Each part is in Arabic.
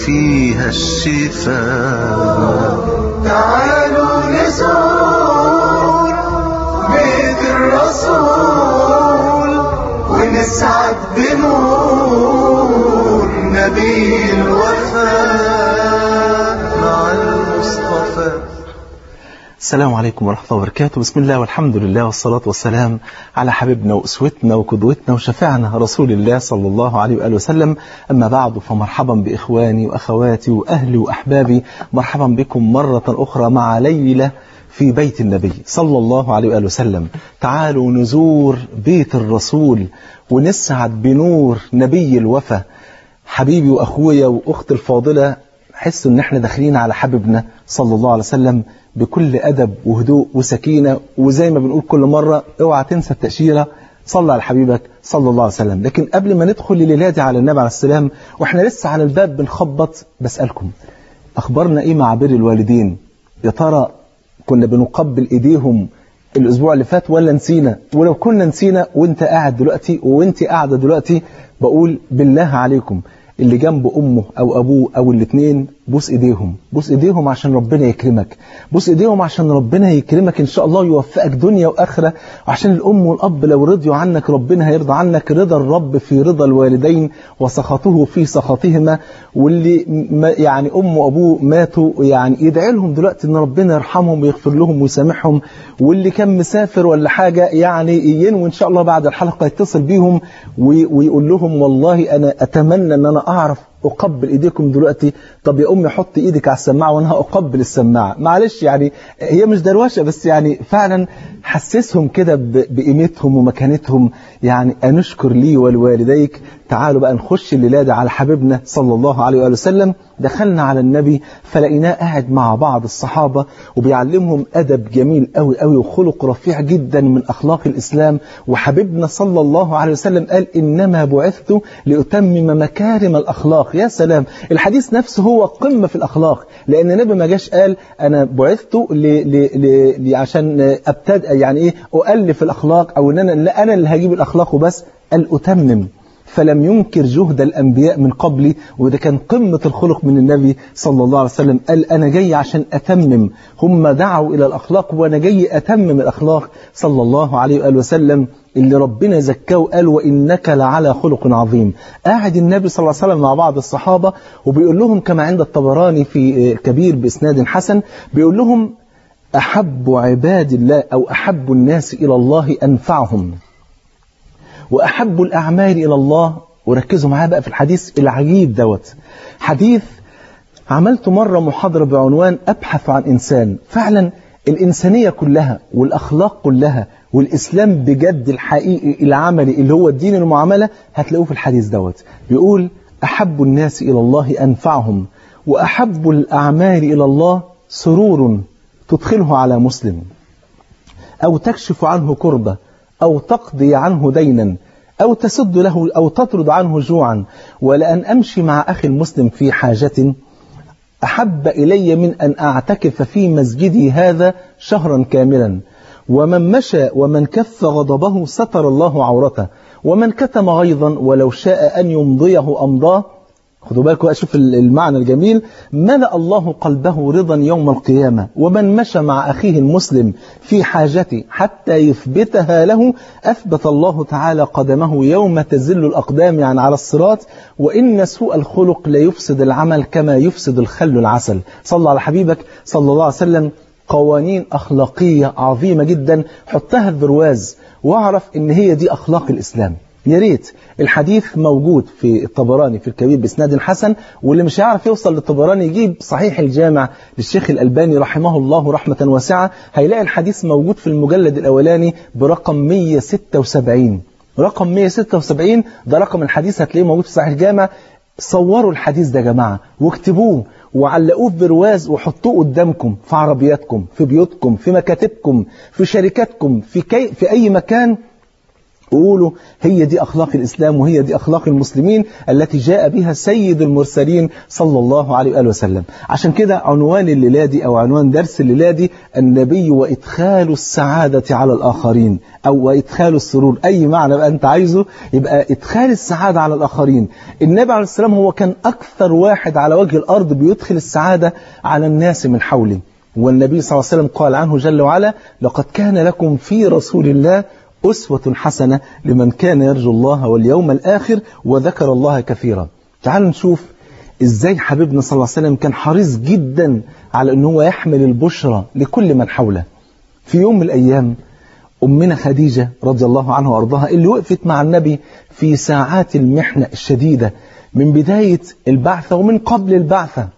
فيها الشفاء. تعالوا نزور بيت الرسول ونسعد بنور نبي الوفاء مع المصطفى. السلام عليكم ورحمة الله وبركاته. بسم الله والحمد لله والصلاة والسلام على حبيبنا وأسوتنا وقدوتنا وشفيعنا رسول الله صلى الله عليه وآله وسلم. أما بعد، فمرحبا بإخواني وأخواتي وأهلي وأحبابي، مرحبا بكم مرة أخرى مع ليلة في بيت النبي صلى الله عليه وآله وسلم. تعالوا نزور بيت الرسول ونسعد بنور نبي الوفا. حبيبي وأخويا وأختي الفاضلة، حسوا ان احنا داخلين على حبيبنا صلى الله عليه وسلم بكل أدب وهدوء وسكينة، وزي ما بنقول كل مرة اوعى تنسى التأشيرة، صلى على حبيبك صلى الله عليه وسلم. لكن قبل ما ندخل الليلة دي على النبي عليه السلام واحنا لسه على الباب بنخبط، بسألكم أخبارنا إيه مع بر الوالدين؟ يا ترى كنا بنقبل إيديهم الأسبوع اللي فات ولا نسينا؟ ولو كنا نسينا وانت قاعد دلوقتي وانت قاعدة دلوقتي، بقول بالله عليكم اللي جنب أمه أو أبوه أو الاثنين، بوس إيديهم، بوس إيديهم عشان ربنا يكرمك، بوس إيديهم عشان ربنا يكرمك إن شاء الله، يوفقك دنيا وآخرة. وعشان الأم والأب لو رضيوا عنك ربنا هيرضى عنك. رضا الرب في رضا الوالدين وسخطه في سخطهما. واللي يعني أم وأبوه ماتوا، يعني يدعي لهم دلوقتي إن ربنا يرحمهم ويغفر لهم ويسامحهم. واللي كان مسافر ولا حاجة يعني ينوي إن شاء الله بعد الحلقة يتصل بيهم ويقول لهم والله أنا أتمنى أن أنا أعرف أقبل إيديكم دلوقتي. طب يا أمي حط إيدك على السماعة وأنا هأقبل السماعة. معلش يعني هي مش دروشة، بس يعني فعلا حسسهم كده بقيمتهم ومكانتهم. يعني أنشكر لي ولوالديك. تعالوا بقى نخش الليلة دي على حبيبنا صلى الله عليه وآله وسلم. دخلنا على النبي فلقيناه قاعد مع بعض الصحابة وبيعلمهم أدب جميل قوي قوي وخلق رفيع جدا من أخلاق الإسلام. وحبيبنا صلى الله عليه وسلم قال إنما بعثت لأتمم مكارم الأخلاق. يا سلام، الحديث نفسه هو قمة في الأخلاق، لأن النبي ما جاش قال أنا بعثت عشان أبتدأ يعني إيه أؤلف الأخلاق أو إن أنا اللي هجيب الأخلاق وبس. قال أتمم، فلم ينكر جهد الأنبياء من قبلي، وده كان قمة الخلق من النبي صلى الله عليه وسلم. قال أنا جاي عشان أتمم، هم دعوا إلى الأخلاق وأنا جاي أتمم الأخلاق صلى الله عليه وآله وسلم اللي ربنا زكاه وقال وإنك لعلى خلق عظيم. قاعد النبي صلى الله عليه وسلم مع بعض الصحابة وبيقول لهم كما عند الطبراني في الكبير بإسناد حسن، بيقول لهم أحب عباد الله أو أحب الناس إلى الله أنفعهم، وأحب الأعمال إلى الله. وركزوا معايا بقى في الحديث العجيب دوت. حديث عملت مرة محاضرة بعنوان أبحث عن إنسان. فعلا الإنسانية كلها والأخلاق كلها والإسلام بجد الحقيقي العملي اللي هو الدين المعاملة هتلاقوه في الحديث دوت. بيقول أحب الناس إلى الله أنفعهم، وأحب الأعمال إلى الله سرور تدخله على مسلم، أو تكشف عنه كربة، أو تقضي عنه دينا، أو تسد له أو تطرد عنه جوعا. ولأن أمشي مع أخي المسلم في حاجة أحب إلي من أن أعتكف في مسجدي هذا شهرا كاملا. ومن مشى ومن كف غضبه ستر الله عورته، ومن كتم غيظا ولو شاء أن يمضيه أمضاه. خدوا بالكم أشوف المعنى الجميل. ملأ الله قلبه رضا يوم القيامة. ومن مشى مع أخيه المسلم في حاجته حتى يثبتها له أثبت الله تعالى قدمه يوم تزل الأقدام، يعني على الصراط. وإن سوء الخلق ليفسد العمل كما يفسد الخل العسل. صلى على حبيبك صلى الله عليه وسلم. قوانين أخلاقية عظيمة جدا، حطها في برواز واعرف إن هي دي أخلاق الإسلام. يا ريت الحديث موجود في الطبراني في الكبير بإسناد حسن، واللي مش هيعرف يوصل للطبراني يجيب صحيح الجامع للشيخ الألباني رحمه الله رحمة واسعة، هيلاقي الحديث موجود في المجلد الأولاني برقم 176. رقم 176 ده رقم الحديث، هتلاقيه موجود في صحيح الجامع. صوروا الحديث ده يا جماعة واكتبوه وعلقوه في برواز وحطوه قدامكم في عربياتكم، في بيوتكم، في مكاتبكم، في شركاتكم، في أي مكان. وقولوا هي دي أخلاق الإسلام وهي دي أخلاق المسلمين التي جاء بها سيد المرسلين صلى الله عليه وآله وسلم. عشان كده عنوان الليلة دي أو عنوان درس الليلة دي النبي وإدخال السعادة على الآخرين، أو وإدخال السرور، أي معنى بقى أنت عايزه يبقى إدخال السعادة على الآخرين. النبي عليه السلام هو كان أكثر واحد على وجه الأرض بيدخل السعادة على الناس من حوله، والنبي صلى الله عليه وسلم قال عنه جل وعلا: لقد كان لكم في رسول الله أسوة حسنة لمن كان يرجو الله واليوم الآخر وذكر الله كثيرا. تعالوا نشوف إزاي حبيبنا صلى الله عليه وسلم كان حريص جدا على أنه هو يحمل البشرى لكل من حوله. في يوم من الأيام أمنا خديجة رضي الله عنها وأرضاها اللي وقفت مع النبي في ساعات المحنة الشديدة من بداية البعثة ومن قبل البعثة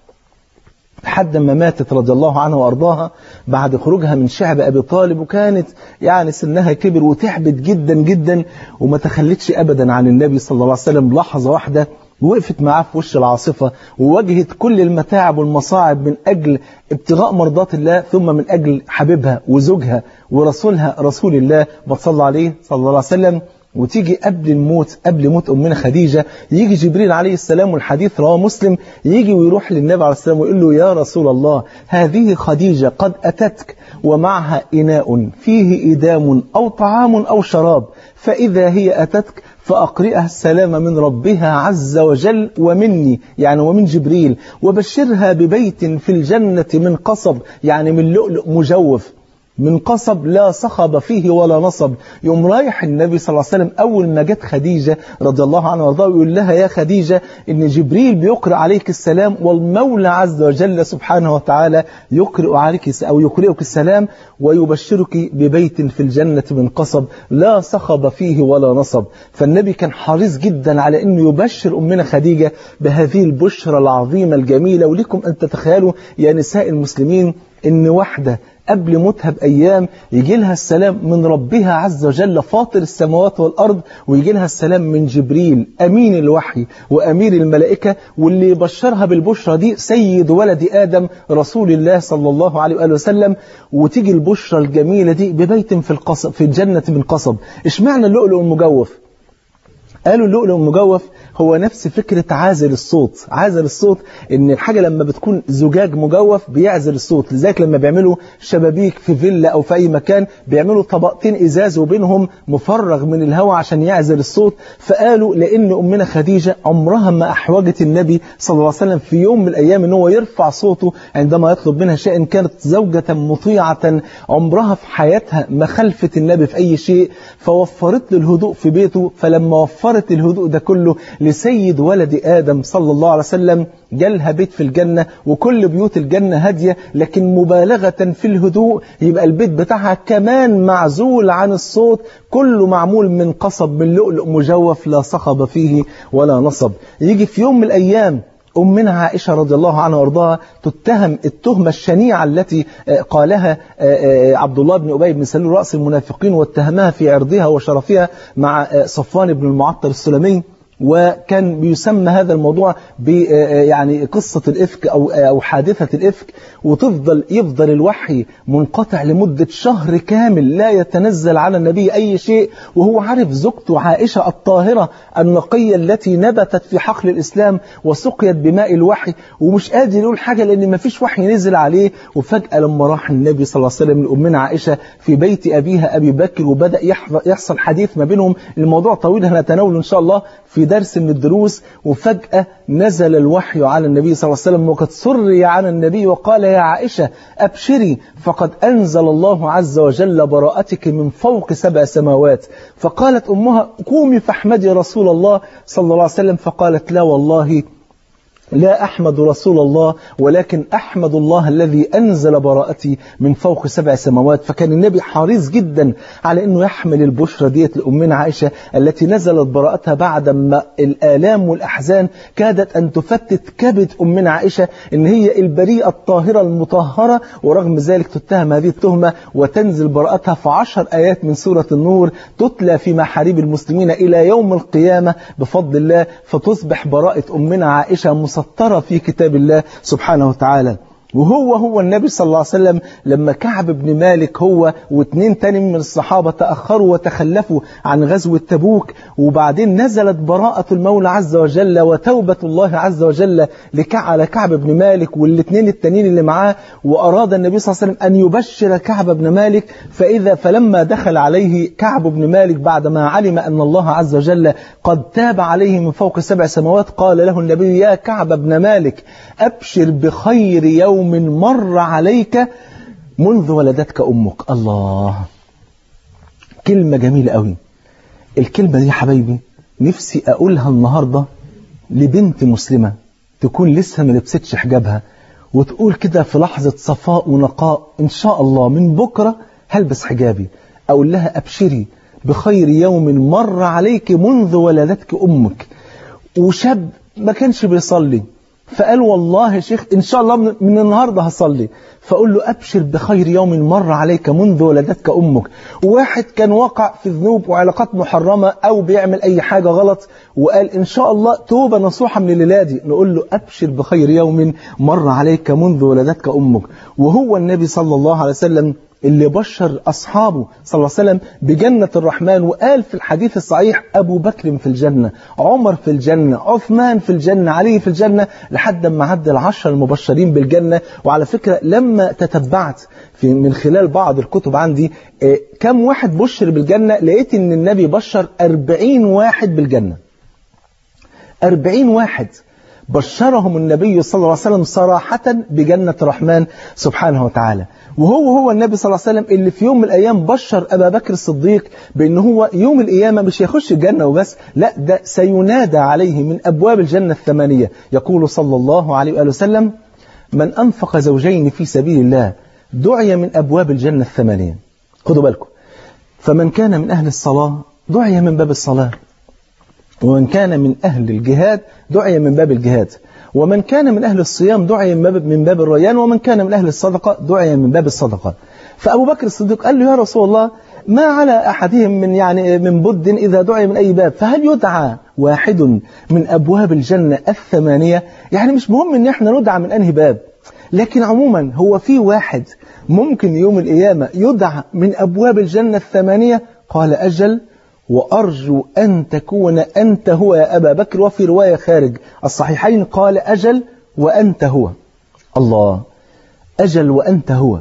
لحد ما ماتت رضي الله عنها وأرضاها بعد خروجها من شعب أبي طالب، وكانت يعني سنها كبر وتعبت جدا جدا وما تخلتش أبدا عن النبي صلى الله عليه وسلم لحظة واحدة، وقفت معاه في وش العاصفة وواجهت كل المتاعب والمصاعب من أجل ابتغاء مرضات الله، ثم من أجل حبيبها وزوجها ورسولها رسول الله صلى عليه صلى الله عليه وسلم. وتيجي قبل موت أمنا خديجة يجي جبريل عليه السلام، والحديث رواه مسلم، يجي ويروح للنبي عليه السلام ويقول له: يا رسول الله، هذه خديجة قد أتتك ومعها إناء فيه إدام أو طعام أو شراب، فإذا هي أتتك فأقرئها السلام من ربها عز وجل ومني، يعني ومن جبريل، وبشرها ببيت في الجنة من قصب، يعني من لؤلؤ مجوف، من قصب لا صخب فيه ولا نصب. يوم رايح النبي صلى الله عليه وسلم أول ما جت خديجة رضي الله عنها وارضاها ويقول لها: يا خديجة، إن جبريل بيقرأ عليك السلام، والمولى عز وجل سبحانه وتعالى يقرأ عليك أو يقرأك السلام ويبشرك ببيت في الجنة من قصب لا صخب فيه ولا نصب. فالنبي كان حريص جدا على أنه يبشر أمنا خديجة بهذه البشرى العظيمة الجميلة. ولكم أن تتخيلوا يا نساء المسلمين إن واحدة قبل موتها بأيام يجي لها السلام من ربها عز وجل فاطر السماوات والأرض، ويجي لها السلام من جبريل أمين الوحي وأمير الملائكة، واللي يبشرها بالبشرى دي سيد ولد آدم رسول الله صلى الله عليه وآله وسلم. وتيجي البشرى الجميلة دي ببيت في الجنة من قصب. اشمعنى اللؤلؤ المجوف؟ قالوا اللؤلؤ المجوف هو نفس فكرة عازل الصوت. عازل الصوت ان الحاجة لما بتكون زجاج مجوف بيعزل الصوت، لذلك لما بيعملوا شبابيك في فيلا او في اي مكان بيعملوا طبقتين ازاز وبينهم مفرغ من الهواء عشان يعزل الصوت. فقالوا لان امنا خديجة عمرها ما احوجت النبي صلى الله عليه وسلم في يوم من الايام ان هو يرفع صوته عندما يطلب منها شيء. كانت زوجة مطيعة عمرها في حياتها ما خلفت النبي في اي شيء، فوفرت له الهدوء في بيته. فلما وفرت الهدوء ده كله لسيد ولد آدم صلى الله عليه وسلم جالها بيت في الجنة، وكل بيوت الجنة هادية لكن مبالغة في الهدوء، يبقى البيت بتاعها كمان معزول عن الصوت، كله معمول من قصب من لؤلؤ مجوف لا صخب فيه ولا نصب. يجي في يوم من الأيام أمنا عائشة رضي الله عنها وارضاها تتهم التهمة الشنيعة التي قالها عبد الله بن أبي بن سلول رأس المنافقين، واتهمها في عرضها وشرفها مع صفوان بن المعطل السلمي. وكان بيسمى هذا الموضوع يعني قصة الإفك أو حادثة الإفك. يفضل الوحي منقطع لمدة شهر كامل لا يتنزل على النبي أي شيء، وهو عارف زوجته عائشة الطاهرة النقية التي نبتت في حقل الإسلام وسقيت بماء الوحي، ومش قادر يقول حاجة لأن ما فيش وحي نزل عليه. وفجأة لما راح النبي صلى الله عليه وسلم لأمنا عائشة في بيت أبيها أبي بكر وبدأ يحصل حديث ما بينهم، الموضوع طويل هنتناوله إن شاء الله في درس من الدروس. وفجأة نزل الوحي على النبي صلى الله عليه وسلم وقد سري على النبي وقال: يا عائشة أبشري فقد أنزل الله عز وجل براءتك من فوق 7 سماوات. فقالت أمها: قومي فاحمدي رسول الله صلى الله عليه وسلم. فقالت: لا والله لا أحمد رسول الله، ولكن أحمد الله الذي أنزل براءتي من فوق 7 سماوات. فكان النبي حريص جدا على أنه يحمل البشرى ديت لأمنا عائشة التي نزلت براءتها بعد ما الآلام والأحزان كادت أن تفتت كبد أمنا عائشة إن هي البريئة الطاهرة المطهرة، ورغم ذلك تتهم هذه التهمة وتنزل براءتها في 10 آيات من سورة النور تتلى في محاريب المسلمين إلى يوم القيامة بفضل الله، فتصبح براءة أمنا عائشة مسطرة في كتاب الله سبحانه وتعالى. وهو النبي صلى الله عليه وسلم لما كعب بن مالك هو واثنين تاني من الصحابة تأخروا وتخلفوا عن غزوة تبوك، وبعدين نزلت براءة المولى عز وجل وتوبة الله عز وجل على كعب بن مالك والاثنين التانيين اللي معاه، وأراد النبي صلى الله عليه وسلم أن يبشر كعب بن مالك، فلما دخل عليه كعب بن مالك بعدما علم أن الله عز وجل قد تاب عليه من فوق 7 سماوات، قال له النبي: يا كعب بن مالك أبشر بخير يوم مر عليك منذ ولدتك أمك. الله، كلمة جميلة قوي. الكلمة دي يا حبايبي نفسي أقولها النهاردة لبنت مسلمة تكون لسه ما لبستش حجابها، وتقول كده في لحظة صفاء ونقاء: إن شاء الله من بكرة هلبس حجابي. أقول لها: أبشري بخير يوم مر عليك منذ ولدتك أمك. وشاب ما كانش بيصلي فقال: والله يا شيخ إن شاء الله من النهاردة هصلي. فأقول له: أبشر بخير يوم مر عليك منذ ولدتك أمك. واحد كان واقع في ذنوب وعلاقات محرمة أو بيعمل أي حاجة غلط وقال: إن شاء الله توبة نصوحة من الليلة دي. نقول له: أبشر بخير يوم مر عليك منذ ولدتك أمك. وهو النبي صلى الله عليه وسلم اللي بشر أصحابه صلى الله عليه وسلم بجنة الرحمن، وقال في الحديث الصحيح: أبو بكر في الجنة، عمر في الجنة، عثمان في الجنة، علي في الجنة، لحد ما عد 10 المبشرين بالجنة. وعلى فكرة لما تتبعت من خلال بعض الكتب عندي كم واحد بشر بالجنة، لقيت إن النبي بشر 40 واحد بالجنة. 40 واحد بشرهم النبي صلى الله عليه وسلم صراحة بجنة الرحمن سبحانه وتعالى. وهو النبي صلى الله عليه وسلم اللي في يوم من الأيام بشر أبا بكر الصديق بأن هو يوم القيامة مش يخش الجنة وبس، لا ده سينادى عليه من أبواب الجنة 8. يقول صلى الله عليه وآله وسلم: من أنفق زوجين في سبيل الله دعي من أبواب الجنة 8. خدوا بالكم، فمن كان من أهل الصلاة دعي من باب الصلاة، ومن كان من أهل الجهاد دعي من باب الجهاد، ومن كان من أهل الصيام دعي من باب الريان، ومن كان من أهل الصدقة دعي من باب الصدقة. فأبو بكر الصديق قال له: يا رسول الله، ما على أحدهم من بد إذا دعي من أي باب، فهل يدعى واحد من أبواب الجنة 8؟ يعني مش مهم إن احنا ندعى من أنهي باب، لكن عموما هو في واحد ممكن يوم القيامة يدعى من أبواب الجنة 8؟ قال: أجل، وأرجو أن تكون أنت هو يا أبا بكر. وفي رواية خارج الصحيحين قال: أجل وأنت هو. الله، أجل وأنت هو،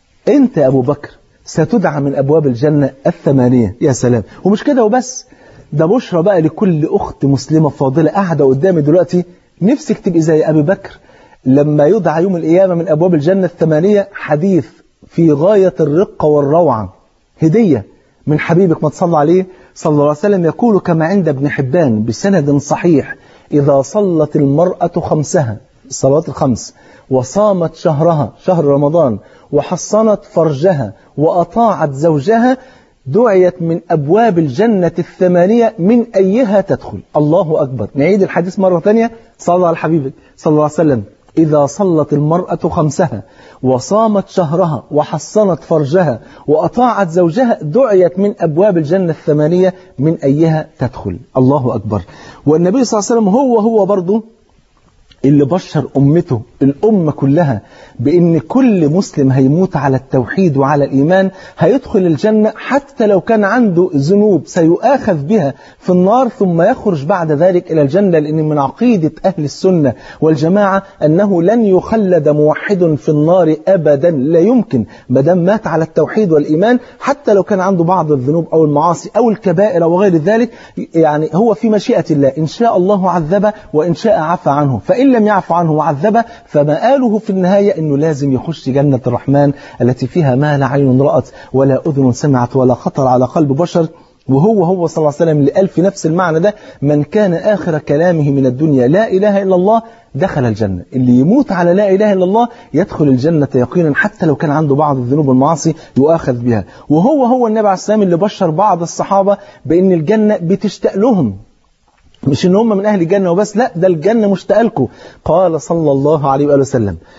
أنت يا أبو بكر ستدعى من أبواب الجنة 8. يا سلام! ومش كده وبس، ده بشرى بقى لكل أخت مسلمة فاضلة قاعدة قدامي دلوقتي نفسك تبقي زي أبي بكر لما يدعى يوم القيامة من أبواب الجنة 8. حديث في غاية الرقة والروعة، هدية من حبيبك ما تصلى عليه صلى الله عليه وسلم. يقول كما عند ابن حبان بسند صحيح: إذا صلت المرأة 5 الصلوات ال5 وصامت شهرها شهر رمضان وحصنت فرجها وأطاعت زوجها دعيت من أبواب الجنة 8 من أيها تدخل. الله أكبر. نعيد الحديث مرة ثانية. صلى على حبيبك صلى الله عليه وسلم: إذا صلت المرأة 5 وصامت شهرها وحصنت فرجها وأطاعت زوجها دعيت من أبواب الجنة 8 من أيها تدخل. الله أكبر. والنبي صلى الله عليه وسلم هو برضو اللي بشر أمته الأمة كلها بأن كل مسلم هيموت على التوحيد وعلى الإيمان هيدخل الجنة، حتى لو كان عنده ذنوب سيؤاخذ بها في النار ثم يخرج بعد ذلك إلى الجنة. لأن من عقيدة أهل السنة والجماعة أنه لن يخلد موحد في النار أبدا، لا يمكن، ما دام مات على التوحيد والإيمان، حتى لو كان عنده بعض الذنوب أو المعاصي أو الكبائر وغير ذلك. يعني هو في مشيئة الله، إن شاء الله عذبه وإن شاء عفى عنه، فإن لم يعفو عنه وعذبه فمآله في النهاية أنه لازم يخش جنة الرحمن التي فيها ما لا عين رأت ولا أذن سمعت ولا خطر على قلب بشر. وهو صلى الله عليه وسلم اللي قال في نفس المعنى ده: من كان آخر كلامه من الدنيا لا إله إلا الله دخل الجنة. اللي يموت على لا إله إلا الله يدخل الجنة يقينا، حتى لو كان عنده بعض الذنوب والمعاصي يؤاخذ بها. وهو النبي عليه السلام اللي بشر بعض الصحابة بأن الجنة بتشتاق لهم، مش ان هم من اهل الجنة وبس، لا ده الجنة مشتاقه لكم. قال صلى الله عليه وآله وسلم: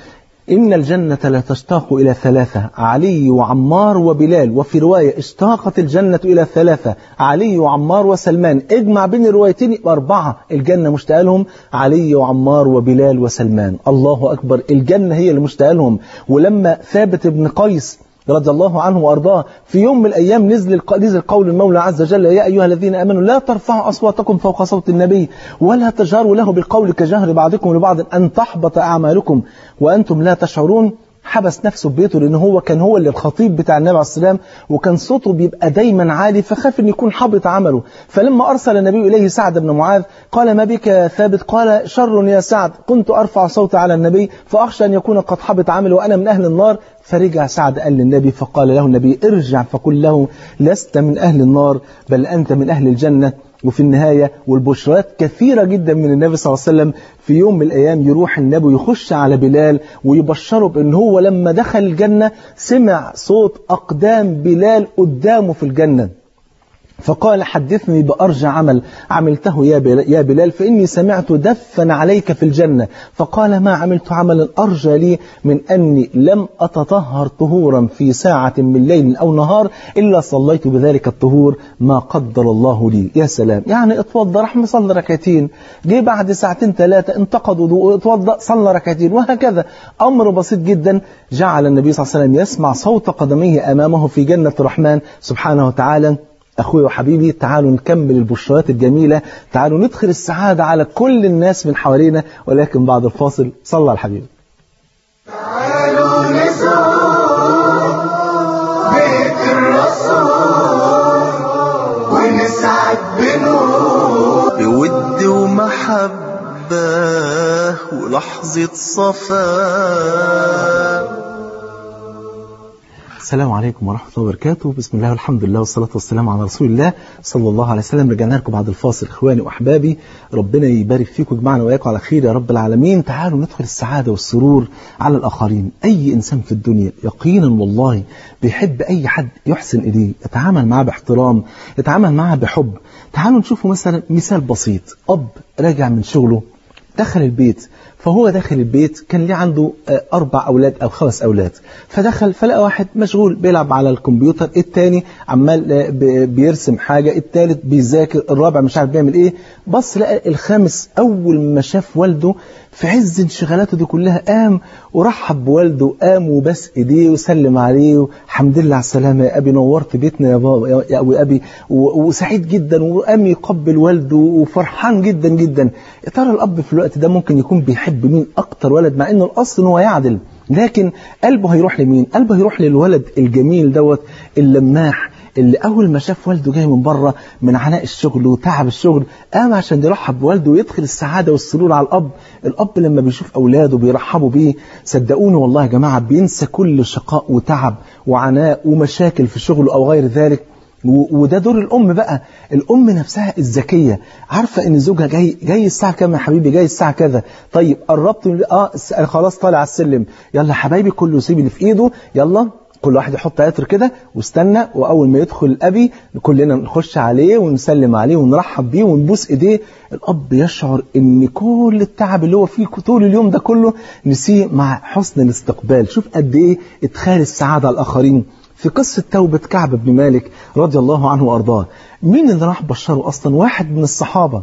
إن الجنة لا تشتاق إلى ثلاثة: علي وعمار وبلال. وفي رواية اشتاقت الجنة إلى ثلاثة: علي وعمار وسلمان. اجمع بين الروايتين يبقى 4 الجنة مشتاقة لهم: علي وعمار وبلال وسلمان. الله أكبر، الجنة هي اللي مشتاقة لهم. ولما ثابت بن قيس رضي الله عنه وأرضاه في يوم من الأيام نزل قول المولى عز وجل: يا أيها الذين آمنوا لا ترفعوا أصواتكم فوق صوت النبي ولا تجهروا له بالقول كجهر بعضكم لبعض أن تحبط أعمالكم وأنتم لا تشعرون. حبس نفسه ببيته لأنه هو كان هو اللي الخطيب بتاع النبي عليه السلام، وكان صوته بيبقى دايما عالي، فخاف أن يكون حبط عمله. فلما أرسل النبي إليه سعد بن معاذ قال: ما بك يا ثابت؟ قال: شر يا سعد، كنت أرفع صوتي على النبي فأخشى أن يكون قد حبط عمله وأنا من أهل النار. فرجع سعد قال للنبي، فقال له النبي: ارجع فقل له لست من أهل النار بل أنت من أهل الجنة. وفي النهاية والبشرات كثيرة جدا من النبي صلى الله عليه وسلم. في يوم من الأيام يروح النبي يخش على بلال ويبشره بأن هو لما دخل الجنة سمع صوت أقدام بلال قدامه في الجنة، فقال: حدثني بأرجى عمل عملته يا بلال فإني سمعت دفا عليك في الجنة. فقال: ما عملت عملا أرجى لي من أني لم أتطهر طهورا في ساعة من ليل أو نهار إلا صليت بذلك الطهور ما قدر الله لي. يا سلام، يعني اتوضى رحمة صلى ركعتين، جه بعد 2 3 انتقد وضوء اتوضى صلى ركعتين، وهكذا أمر بسيط جدا. جعل النبي صلى الله عليه وسلم يسمع صوت قدميه أمامه في جنة الرحمن سبحانه وتعالى. أخوي وحبيبي، تعالوا نكمل البشرات الجميلة، تعالوا ندخل السعادة على كل الناس من حوالينا، ولكن بعد الفاصل صلى على الحبيب. تعالوا نزور بيت الرسول ونسعد بنور، بود ومحبة ولحظة صفاء. السلام عليكم ورحمة الله وبركاته. بسم الله والحمد لله والصلاة والسلام على رسول الله صلى الله عليه وسلم. رجعنا لكم بعد الفاصل إخواني وأحبابي، ربنا يبارك فيكم ويجمعنا وإياكم على خير يا رب العالمين. تعالوا ندخل السعادة والسرور على الآخرين. أي إنسان في الدنيا يقينا والله بيحب أي حد يحسن إليه، يتعامل معه باحترام، يتعامل معه بحب. تعالوا نشوفوا مثلا مثال بسيط: أب راجع من شغله دخل البيت، فهو داخل البيت كان ليه عنده 4 أولاد أو 5 أولاد، فدخل فلقى واحد مشغول بيلعب على الكمبيوتر، التاني عمال بيرسم حاجة، التالت بيذاكر، الرابع مش عارف بيعمل ايه. بص لقى الخامس أول ما شاف والده في عز انشغالاته دي كلها قام ورحب بوالده، قام وبس ايديه وسلم عليه: الحمد لله على السلامة يا أبي، نورت بيتنا يا بابا يا أبي، وسعيد جدا، وقام يقبل والده وفرحان جدا جدا. يا ترى الأب في الوقت ده ممكن يكون بيحب مين أكتر ولد؟ مع إنه الأصل إنه يعدل، لكن قلبه هيروح لمين؟ قلبه هيروح للولد الجميل دوت اللماح اللي أول ما شاف والده جاي من بره من عناء الشغل وتعب الشغل قام عشان يرحب بوالده ويدخل السعادة والسرور على الأب. الأب لما بيشوف أولاده بيرحبوا بيه، صدقوني والله يا جماعة بينسى كل شقاء وتعب وعناء ومشاكل في شغله أو غير ذلك. وده دور الأم بقى. الأم نفسها الذكية عارفة إن زوجها جاي الساعة كام يا حبيبي؟ جاي الساعة كذا. طيب قربت؟ خلاص طالع على السلم، يلا حبايبي كله يسيب اللي في إيده، يلا كل واحد يحط عطر كده واستنى، وأول ما يدخل الأبي كلنا نخش عليه ونسلم عليه ونرحب بيه ونبوس إيديه. الأب يشعر إن كل التعب اللي هو فيه طول اليوم ده كله نسيه مع حسن الاستقبال. شوف قد إيه إدخال السعادة على الآخرين. في قصة توبة كعب بن مالك رضي الله عنه وأرضاه، مين اللي راح بشره أصلا؟ واحد من الصحابة.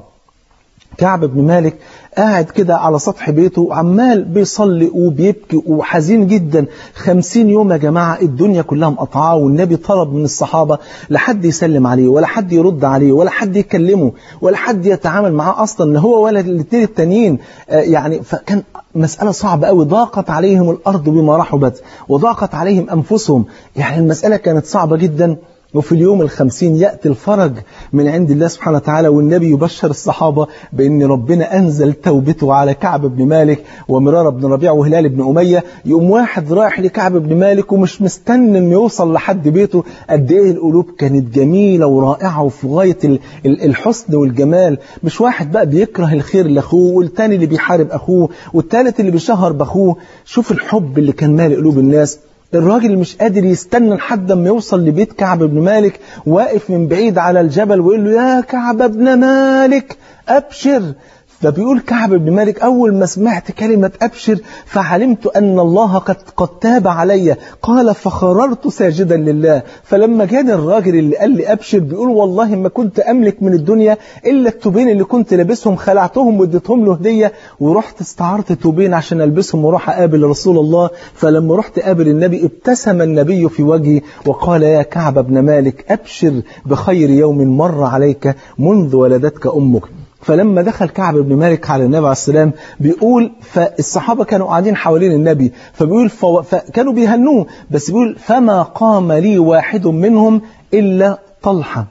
كعب بن مالك قاعد كده على سطح بيته عمال بيصلي وبيبكي وحزين جدا. 50 يوم يا جماعة الدنيا كلها مقطعاه، والنبي طلب من الصحابة لا حد يسلم عليه ولا حد يرد عليه ولا حد يكلمه ولا حد يتعامل معاه أصلا، لا هو ولا الاثنين التانيين. يعني فكان مسألة صعبة قوي، ضاقت عليهم الأرض بما رحبت وضاقت عليهم أنفسهم. يعني المسألة كانت صعبة جدا. وفي اليوم 50 يأتي الفرج من عند الله سبحانه وتعالى، والنبي يبشر الصحابة بأن ربنا أنزل توبته على كعب بن مالك ومرار بن ربيع وهلال بن أمية. يقوم واحد رايح لكعب بن مالك ومش مستني أن يوصل لحد بيته. قد إيه القلوب كانت جميلة ورائعة وفي غاية الحسن والجمال. مش واحد بقى بيكره الخير لأخوه، والتاني اللي بيحارب أخوه، والتالت اللي بيشهر بأخوه. شوف الحب اللي كان مالي قلوب الناس. الراجل اللي مش قادر يستنى لحد ما يوصل لبيت كعب بن مالك، واقف من بعيد على الجبل ويقول له: يا كعب بن مالك أبشر، فبيقول كعب بن مالك أول ما سمعت كلمة أبشر فعلمت أن الله قد تاب علي. قال فخررت ساجدا لله. فلما جاني الراجل اللي قال لي أبشر بيقول والله ما كنت أملك من الدنيا إلا التوبين اللي كنت لابسهم، خلعتهم واديتهم له هدية ورحت استعرت توبين عشان ألبسهم وراح أقابل رسول الله. فلما رحت قابل النبي ابتسم النبي في وجهي وقال يا كعب بن مالك أبشر بخير يوم مر عليك منذ ولدتك أمك. فلما دخل كعب بن مالك على النبي عليه السلام بيقول فالصحابة كانوا قاعدين حوالين النبي، فبيقول فكانوا بيهنوه، بس بيقول فما قام لي واحد منهم إلا طلحة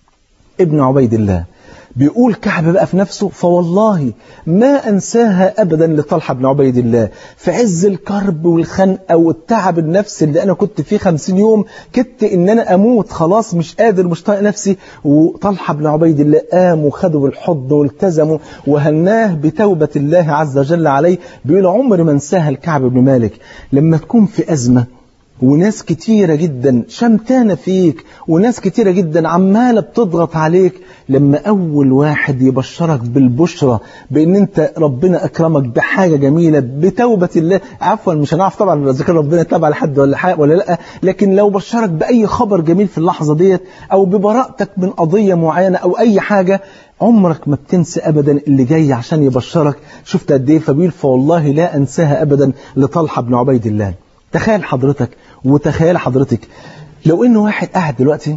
ابن عبيد الله. بيقول كعب بقى في نفسه فوالله ما أنساها أبدا لطلحة بن عبيد الله. في عز الكرب والخنقة والتعب النفسي اللي أنا كنت فيه 50 يوم كدت إن أنا أموت خلاص، مش قادر، مش طايق نفسي، وطلحة بن عبيد الله قام وخده بالحضن والتزمه وهناه بتوبة الله عز وجل عليه. بيقول عمر ما انساها الكعب بن مالك. لما تكون في أزمة وناس كتيرة جدا شمتانة فيك وناس كتيرة جدا عمالة بتضغط عليك، لما أول واحد يبشرك بالبشرة بأن أنت ربنا أكرمك بحاجة جميلة بتوبة الله، عفوا مش هنعرف طبعا إذا كان ربنا تاب على حد ولا لأ، لكن لو بشرك بأي خبر جميل في اللحظة ديت أو ببراءتك من قضية معينة أو أي حاجة، عمرك ما بتنسى أبدا اللي جاي عشان يبشرك. شفت قد إيه؟ فبيقول فوالله لا أنساها أبدا لطلحة بن عبيد الله. تخيل حضرتك وتخيل حضرتك لو إنه واحد قاعد دلوقتي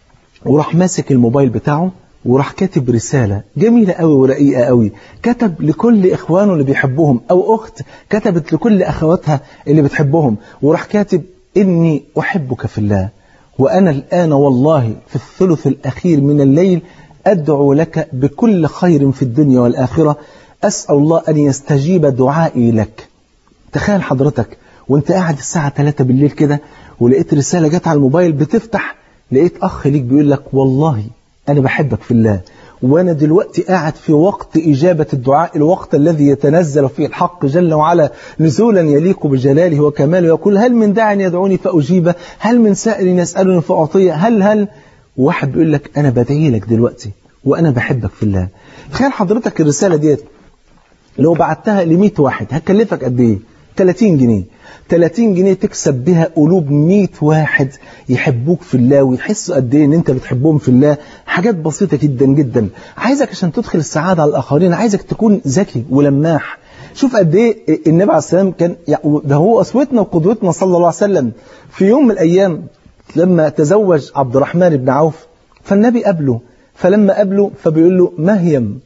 وراح ماسك الموبايل بتاعه وراح كاتب رسالة جميلة قوي ورقيقة قوي، كتب لكل إخوانه اللي بيحبهم، أو أخت كتبت لكل أخواتها اللي بتحبهم، وراح كاتب إني أحبك في الله، وأنا الآن والله في الثلث الأخير من الليل أدعو لك بكل خير في الدنيا والآخرة، أسأل الله أن يستجيب دعائي لك. تخيل حضرتك وانت قاعد الساعة 3 بالليل كده ولقيت رسالة جت على الموبايل، بتفتح لقيت أخ ليك بيقول لك والله أنا بحبك في الله، وأنا دلوقتي قاعد في وقت إجابة الدعاء، الوقت الذي يتنزل فيه الحق جل وعلا نزولا يليق بجلاله وكماله، يقول هل من داع يدعوني فأجيبه، هل من سائل يسألني فأعطيه، هل واحد بيقول لك أنا بدعي لك دلوقتي وأنا بحبك في الله. تخيل حضرتك الرسالة ديت لو بعتها ل100 واحد هتكلفك قد إيه؟ 30 جنيه. 30 جنيه تكسب بها قلوب 100 واحد يحبوك في الله ويحسوا قد ايه ان انت بتحبهم في الله. حاجات بسيطة جدا جدا. عايزك عشان تدخل السعادة على الآخرين عايزك تكون ذكي ولماح. شوف قد ايه النبي عليه السلام كان، ده هو أسوتنا وقدوتنا صلى الله عليه وسلم. في يوم من الأيام لما تزوج عبد الرحمن بن عوف فالنبي قابله، فلما قابله فبيقول له مهيم،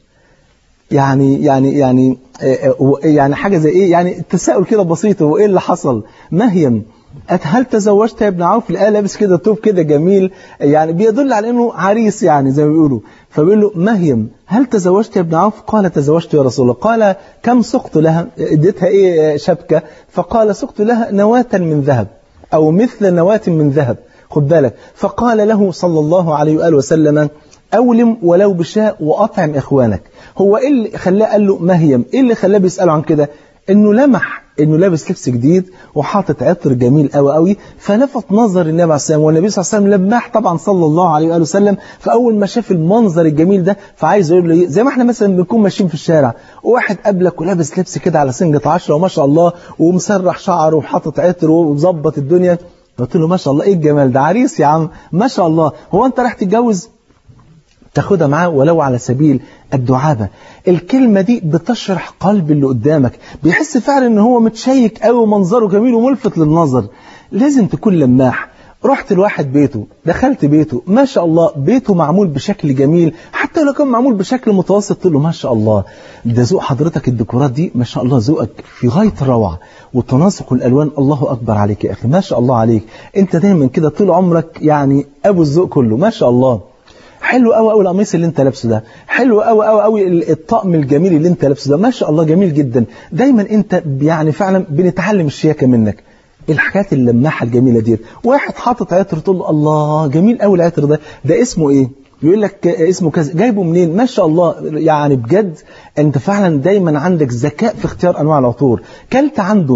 يعني حاجة زي ايه، يعني التساؤل كده بسيط، هو ايه اللي حصل؟ مهيم هل تزوجت يا ابن عوف؟ لقاه لابس كده توب كده جميل، يعني بيدل على انه عريس يعني زي ما بيقولوا. فبيقول له مهيم هل تزوجت يا ابن عوف؟ قال تزوجت يا رسول الله. قال كم سقت لها؟ اديتها ايه شبكة؟ فقال سقت لها نواة من ذهب او مثل نواة من ذهب، خد بالك. فقال له صلى الله عليه وآله وسلم أولم ولو بشاء وأطعم إخوانك. هو إيه اللي خلاه قال له مهيم؟ إيه اللي خلاه بيسأله عن كده؟ إنه لمح إنه لابس لبس جديد وحاطط عطر جميل قوي قوي، فلفت نظر النبي عليه السلام، والنبي صلى الله عليه وسلم لمح طبعا صلى الله عليه وآله وسلم. فأول ما شاف المنظر الجميل ده فعايز يقول له زي ما احنا مثلا بنكون ماشيين في الشارع وواحد قابلك ولابس لبس كده على سنجة 10 وما شاء الله ومسرح شعره وحاطط عطر ومظبط الدنيا، قلت له ما شاء الله ايه الجمال ده، عريس يا عم ما شاء الله. هو انت راح تتجوز؟ تاخدها معاه ولو على سبيل الدعابة. الكلمة دي بتشرح قلب اللي قدامك، بيحس فعلا ان هو متشيك قوي ومنظره جميل وملفت للنظر. لازم تكون لماح. رحت لواحد بيته، دخلت بيته ما شاء الله بيته معمول بشكل جميل، حتى لو كان معمول بشكل متوسط تقول له ما شاء الله ده ذوق حضرتك، الديكورات دي ما شاء الله ذوقك في غاية الروعة وتناسق الألوان، الله أكبر عليك يا أخي ما شاء الله عليك، أنت دايما كده طول عمرك يعني أبو الذوق كله ما شاء الله. حلو قوي قوي القميص اللي انت لابسه ده، حلو قوي قوي قوي الطقم الجميل اللي انت لابسه ده ما شاء الله جميل جدا، دايما انت يعني فعلا بنتعلم الشياكة منك. الحاجات اللماحة الجميلة دي. واحد حاطط عطر تقول له الله جميل قوي العطر ده اسمه ايه؟ يقول لك اسمه كذا، جايبه منين؟ ما شاء الله. يعني بجد انت فعلا دايما عندك ذكاء في اختيار انواع العطور. كلت عنده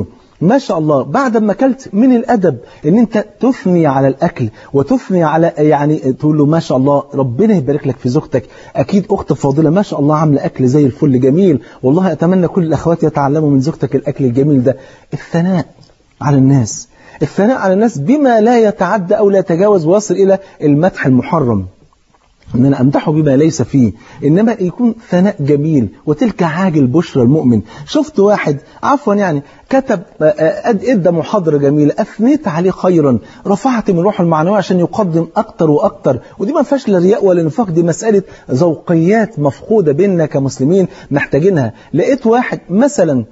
ما شاء الله بعد ما أكلت من الأدب إن أنت تثني على الأكل وتثني على يعني تقول له ما شاء الله ربنا يبارك لك في زوجتك، أكيد أخت فاضلة ما شاء الله عاملة أكل زي الفل جميل، والله أتمنى كل الأخوات يتعلموا من زوجتك الأكل الجميل ده. الثناء على الناس، الثناء على الناس بما لا يتعدى أو لا يتجاوز ويصل إلى المدح المحرم، إن أنا أمدحه بما ليس فيه، إنما يكون ثناء جميل. وتلك عاجل بشرى المؤمن. شفت واحد عفوا يعني كتب ادى محاضرة جميلة، أثنيت عليه خيرا، رفعت من روحه المعنوية عشان يقدم أكتر وأكتر. ودي ما فيهاش لا رياء ولا نفاق، دي مسألة ذوقيات مفقودة بيننا كمسلمين محتاجينها. لقيت واحد مثلا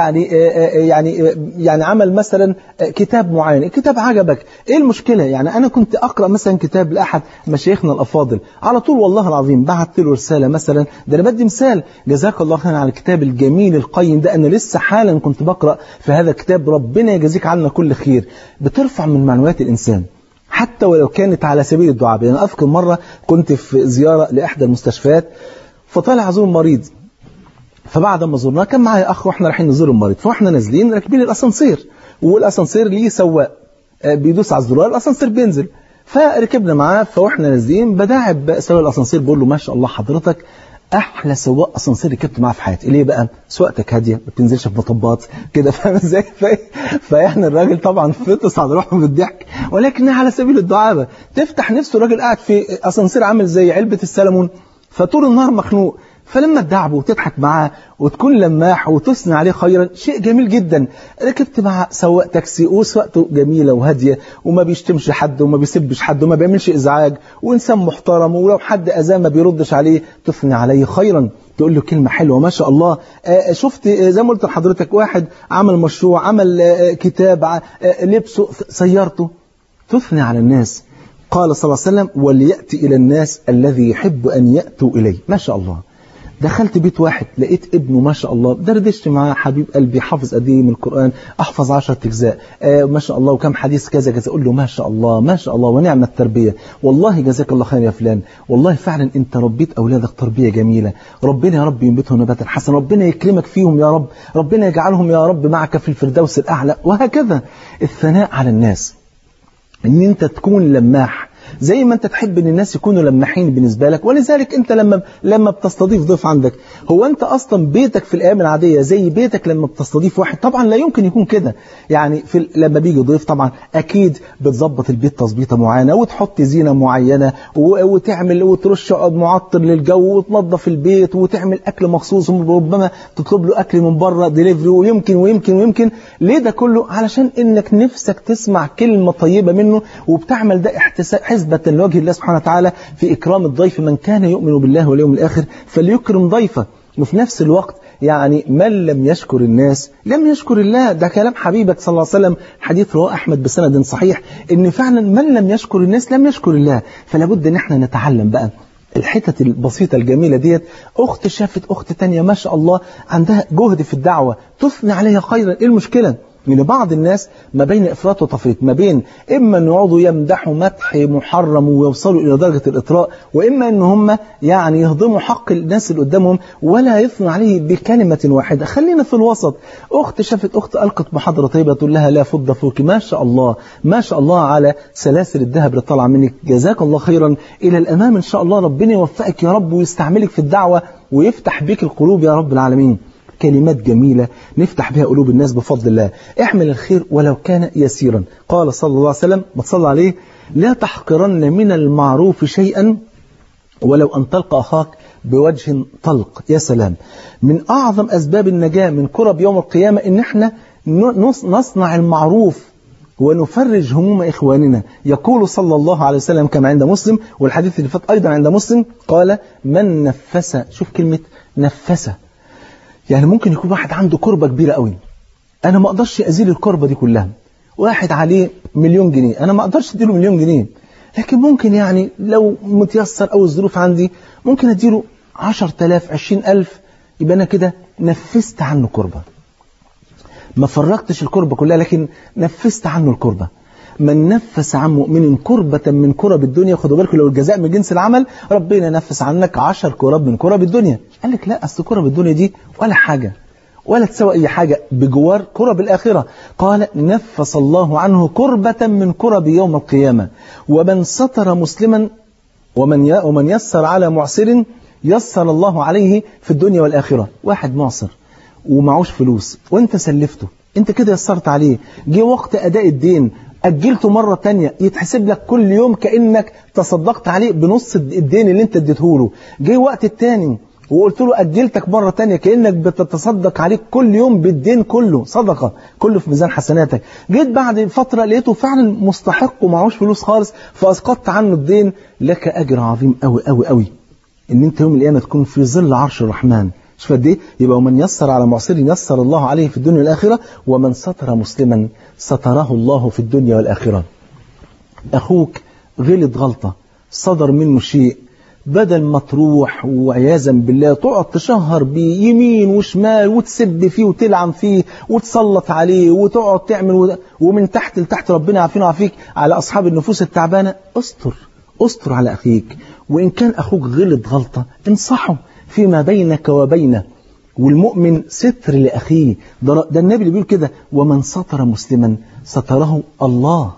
يعني عمل مثلا كتاب معين، الكتاب عجبك، ايه المشكلة؟ يعني انا كنت اقرأ مثلا كتاب لاحد مشايخنا الافاضل، على طول والله العظيم بعت له رسالة مثلا، ده انا بدي مثال، جزاك الله خيرا على الكتاب الجميل القيم ده، انا لسه حالا كنت بقرأ في هذا الكتاب، ربنا يجازيك عنا كل خير. بترفع من معنويات الانسان حتى ولو كانت على سبيل الدعاء. يعني اذكر مرة كنت في زيارة لاحدى المستشفيات، فطالع ازور مريض، فبعد ما زرناه كان معايا اخ واحنا رايحين نزور المريض، فاحنا نازلين راكبين الاسانسير، والاسانسير ليه سواق بيدوس على الزرار الاسانسير بينزل، فركبنا معاه، فاحنا نازلين بداعب سواق الاسانسير بقول له ما شاء الله حضرتك احلى سواق اسانسير ركبت معاه في حياتي. ليه بقى؟ سواقتك هاديه ما بتنزلش في مطبات كده، فاهم ازاي؟ فاحنا الراجل طبعا فطس على روحه بالضحك، ولكن على سبيل الدعابه تفتح نفسه. الراجل قاعد في اسانسير عامل زي علبه السلمون، فطول النهار مخنوق، فلما تدعبه وتضحك معاه وتكون لماح وتثني عليه خيرا شيء جميل جدا. ركبت مع سواق تاكسي وسواقته جميلة وهادية وما بيشتمش حد وما بيسبش حد وما بيعملش إزعاج، وإنسان محترم، ولو حد أذاه ما بيردش عليه، تثني عليه خيرا، تقول له كلمة حلوة ما شاء الله. شفت زي ما قلت لحضرتك واحد عمل مشروع، عمل كتاب، لبسه، سيارته، تثني على الناس. قال صلى الله عليه وسلم وليأتي إلى الناس الذي يحب أن يأتوا إليه. ما شاء الله دخلت بيت واحد لقيت ابنه ما شاء الله، دردشت معاه، حبيب قلبي حافظ قد ايه من القرآن، احفظ 10 أجزاء ما شاء الله، وكم حديث كذا كذا، اقول له ما شاء الله ما شاء الله ونعم التربية، والله جزاك الله خير يا فلان، والله فعلا انت ربيت اولادك تربية جميلة، ربنا يا رب ينبتهم نباتا حسنا، ربنا يكرمك فيهم يا رب، ربنا يجعلهم يا رب معك في الفردوس الاعلى. وهكذا الثناء على الناس، ان انت تكون لماح زي ما انت تحب ان الناس يكونوا لماحين بالنسبة لك. ولذلك انت لما بتستضيف ضيف عندك، هو انت اصلا بيتك في الايام العادية زي بيتك لما بتستضيف واحد؟ طبعا لا يمكن يكون كده. يعني لما بيجي ضيف طبعا اكيد بتظبط البيت تظبيطه معينة، وتحط زينة معينة، وتعمل وترش معطر للجو، وتنظف البيت، وتعمل اكل مخصوص، وربما تطلب له اكل من بره ديليفري، ويمكن ليه ده كله؟ علشان انك نفسك تسمع كلمة طيبة منه، وبتعمل ده حسبة لوجه الله سبحانه وتعالى في إكرام الضيف. من كان يؤمن بالله واليوم الآخر فليكرم ضيفه. وفي نفس الوقت يعني من لم يشكر الناس لم يشكر الله، ده كلام حبيبك صلى الله عليه وسلم، حديث رواه أحمد بسند صحيح، إن فعلا من لم يشكر الناس لم يشكر الله. فلا بد إن احنا نتعلم بقى الحتة البسيطة الجميلة ديت. أخت شافت أخت تانية ما شاء الله عندها جهد في الدعوة، تثني عليها خيرا، إيه المشكلة؟ من بعض الناس ما بين إفراط وتفريط، ما بين إما أن يقعدوا يمدحوا مدح محرم ويوصلوا إلى درجة الإطراء، وإما أن هم يعني يهضموا حق الناس اللي قدامهم ولا يثنوا عليه بكلمة واحدة. خلينا في الوسط. أخت شافت أخت ألقت محاضرة طيبة تقول لها لا فضة فوق، ما شاء الله ما شاء الله على سلاسل الذهب اللي طالعة منك، جزاك الله خيرا، إلى الأمام إن شاء الله، ربنا يوفقك يا رب ويستعملك في الدعوة ويفتح بك القلوب يا رب العالمين. كلمات جميلة نفتح بها قلوب الناس بفضل الله. اعمل الخير ولو كان يسيرا. قال صلى الله عليه وسلم، ما تصلى عليه، لا تحقرن من المعروف شيئا ولو أن تلقى أخاك بوجه طلق. يا سلام، من أعظم أسباب النجاة من كرب يوم القيامة إن احنا نصنع المعروف ونفرج هموم إخواننا. يقول صلى الله عليه وسلم كما عند مسلم، والحديث اللي فات أيضا عند مسلم، قال من نفس، شوف كلمة نفس، يعني ممكن يكون واحد عنده كربة كبيرة قوي، أنا ما أقدرش أزيل الكربة دي كلها. واحد عليه 1,000,000 جنيه، أنا ما أقدرش أديله 1,000,000 جنيه، لكن ممكن يعني لو متيسر أو الظروف عندي ممكن أديله 10,000 20,000، يبقى أنا كده نفست عنه كربة. ما فرقتش الكربة كلها لكن نفست عنه الكربة. من نفس عن مؤمن كربة من كرب الدنيا، خدوا بالكم لو الجزاء من جنس العمل، ربنا نفس عنك 10 كرب من كرب الدنيا. قال لك لا، أصل كرب الدنيا دي ولا حاجة، ولا تسوى أي حاجة بجوار كرب الآخرة. قال نفس الله عنه كربة من كرب يوم القيامة. ومن ستر مسلما ومن يسر على معسر يسر الله عليه في الدنيا والآخرة. واحد معسر ومعوش فلوس وانت سلفته، انت كده يسرت عليه، جه وقت أداء الدين أجلته مرة تانية يتحسب لك كل يوم كأنك تصدقت عليه بنص الدين اللي انت اديته له. جه وقت التاني وقلت له أجلتك مرة تانية كأنك بتتصدق عليك كل يوم بالدين كله، صدقة كله في ميزان حسناتك. جيت بعد فترة لقيته فعلا مستحق ومعوش فلوس خالص فأسقطت عنه الدين، لك أجر عظيم قوي قوي قوي إن أنت يوم القيامة تكون في ظل عرش الرحمن. شوف قد إيه؟ يبقى ومن يسر على معسر يسر الله عليه في الدنيا والآخرة، ومن ستر مسلما ستره الله في الدنيا والآخرة. أخوك غلط غلطة، صدر منه شيء، بدل ما تروح وعياذا بالله تقعد تشهر بيه يمين وشمال وتسب فيه وتلعن فيه وتسلط عليه وتقعد تعمل ومن تحت لتحت ربنا عافينا وعافيك على أصحاب النفوس التعبانة، استر على أخيك. وإن كان أخوك غلط غلطة انصحه فيما بينك وبينه، والمؤمن ستر لأخيه. ده النبي اللي بيقول كده ومن ستر مسلما ستره الله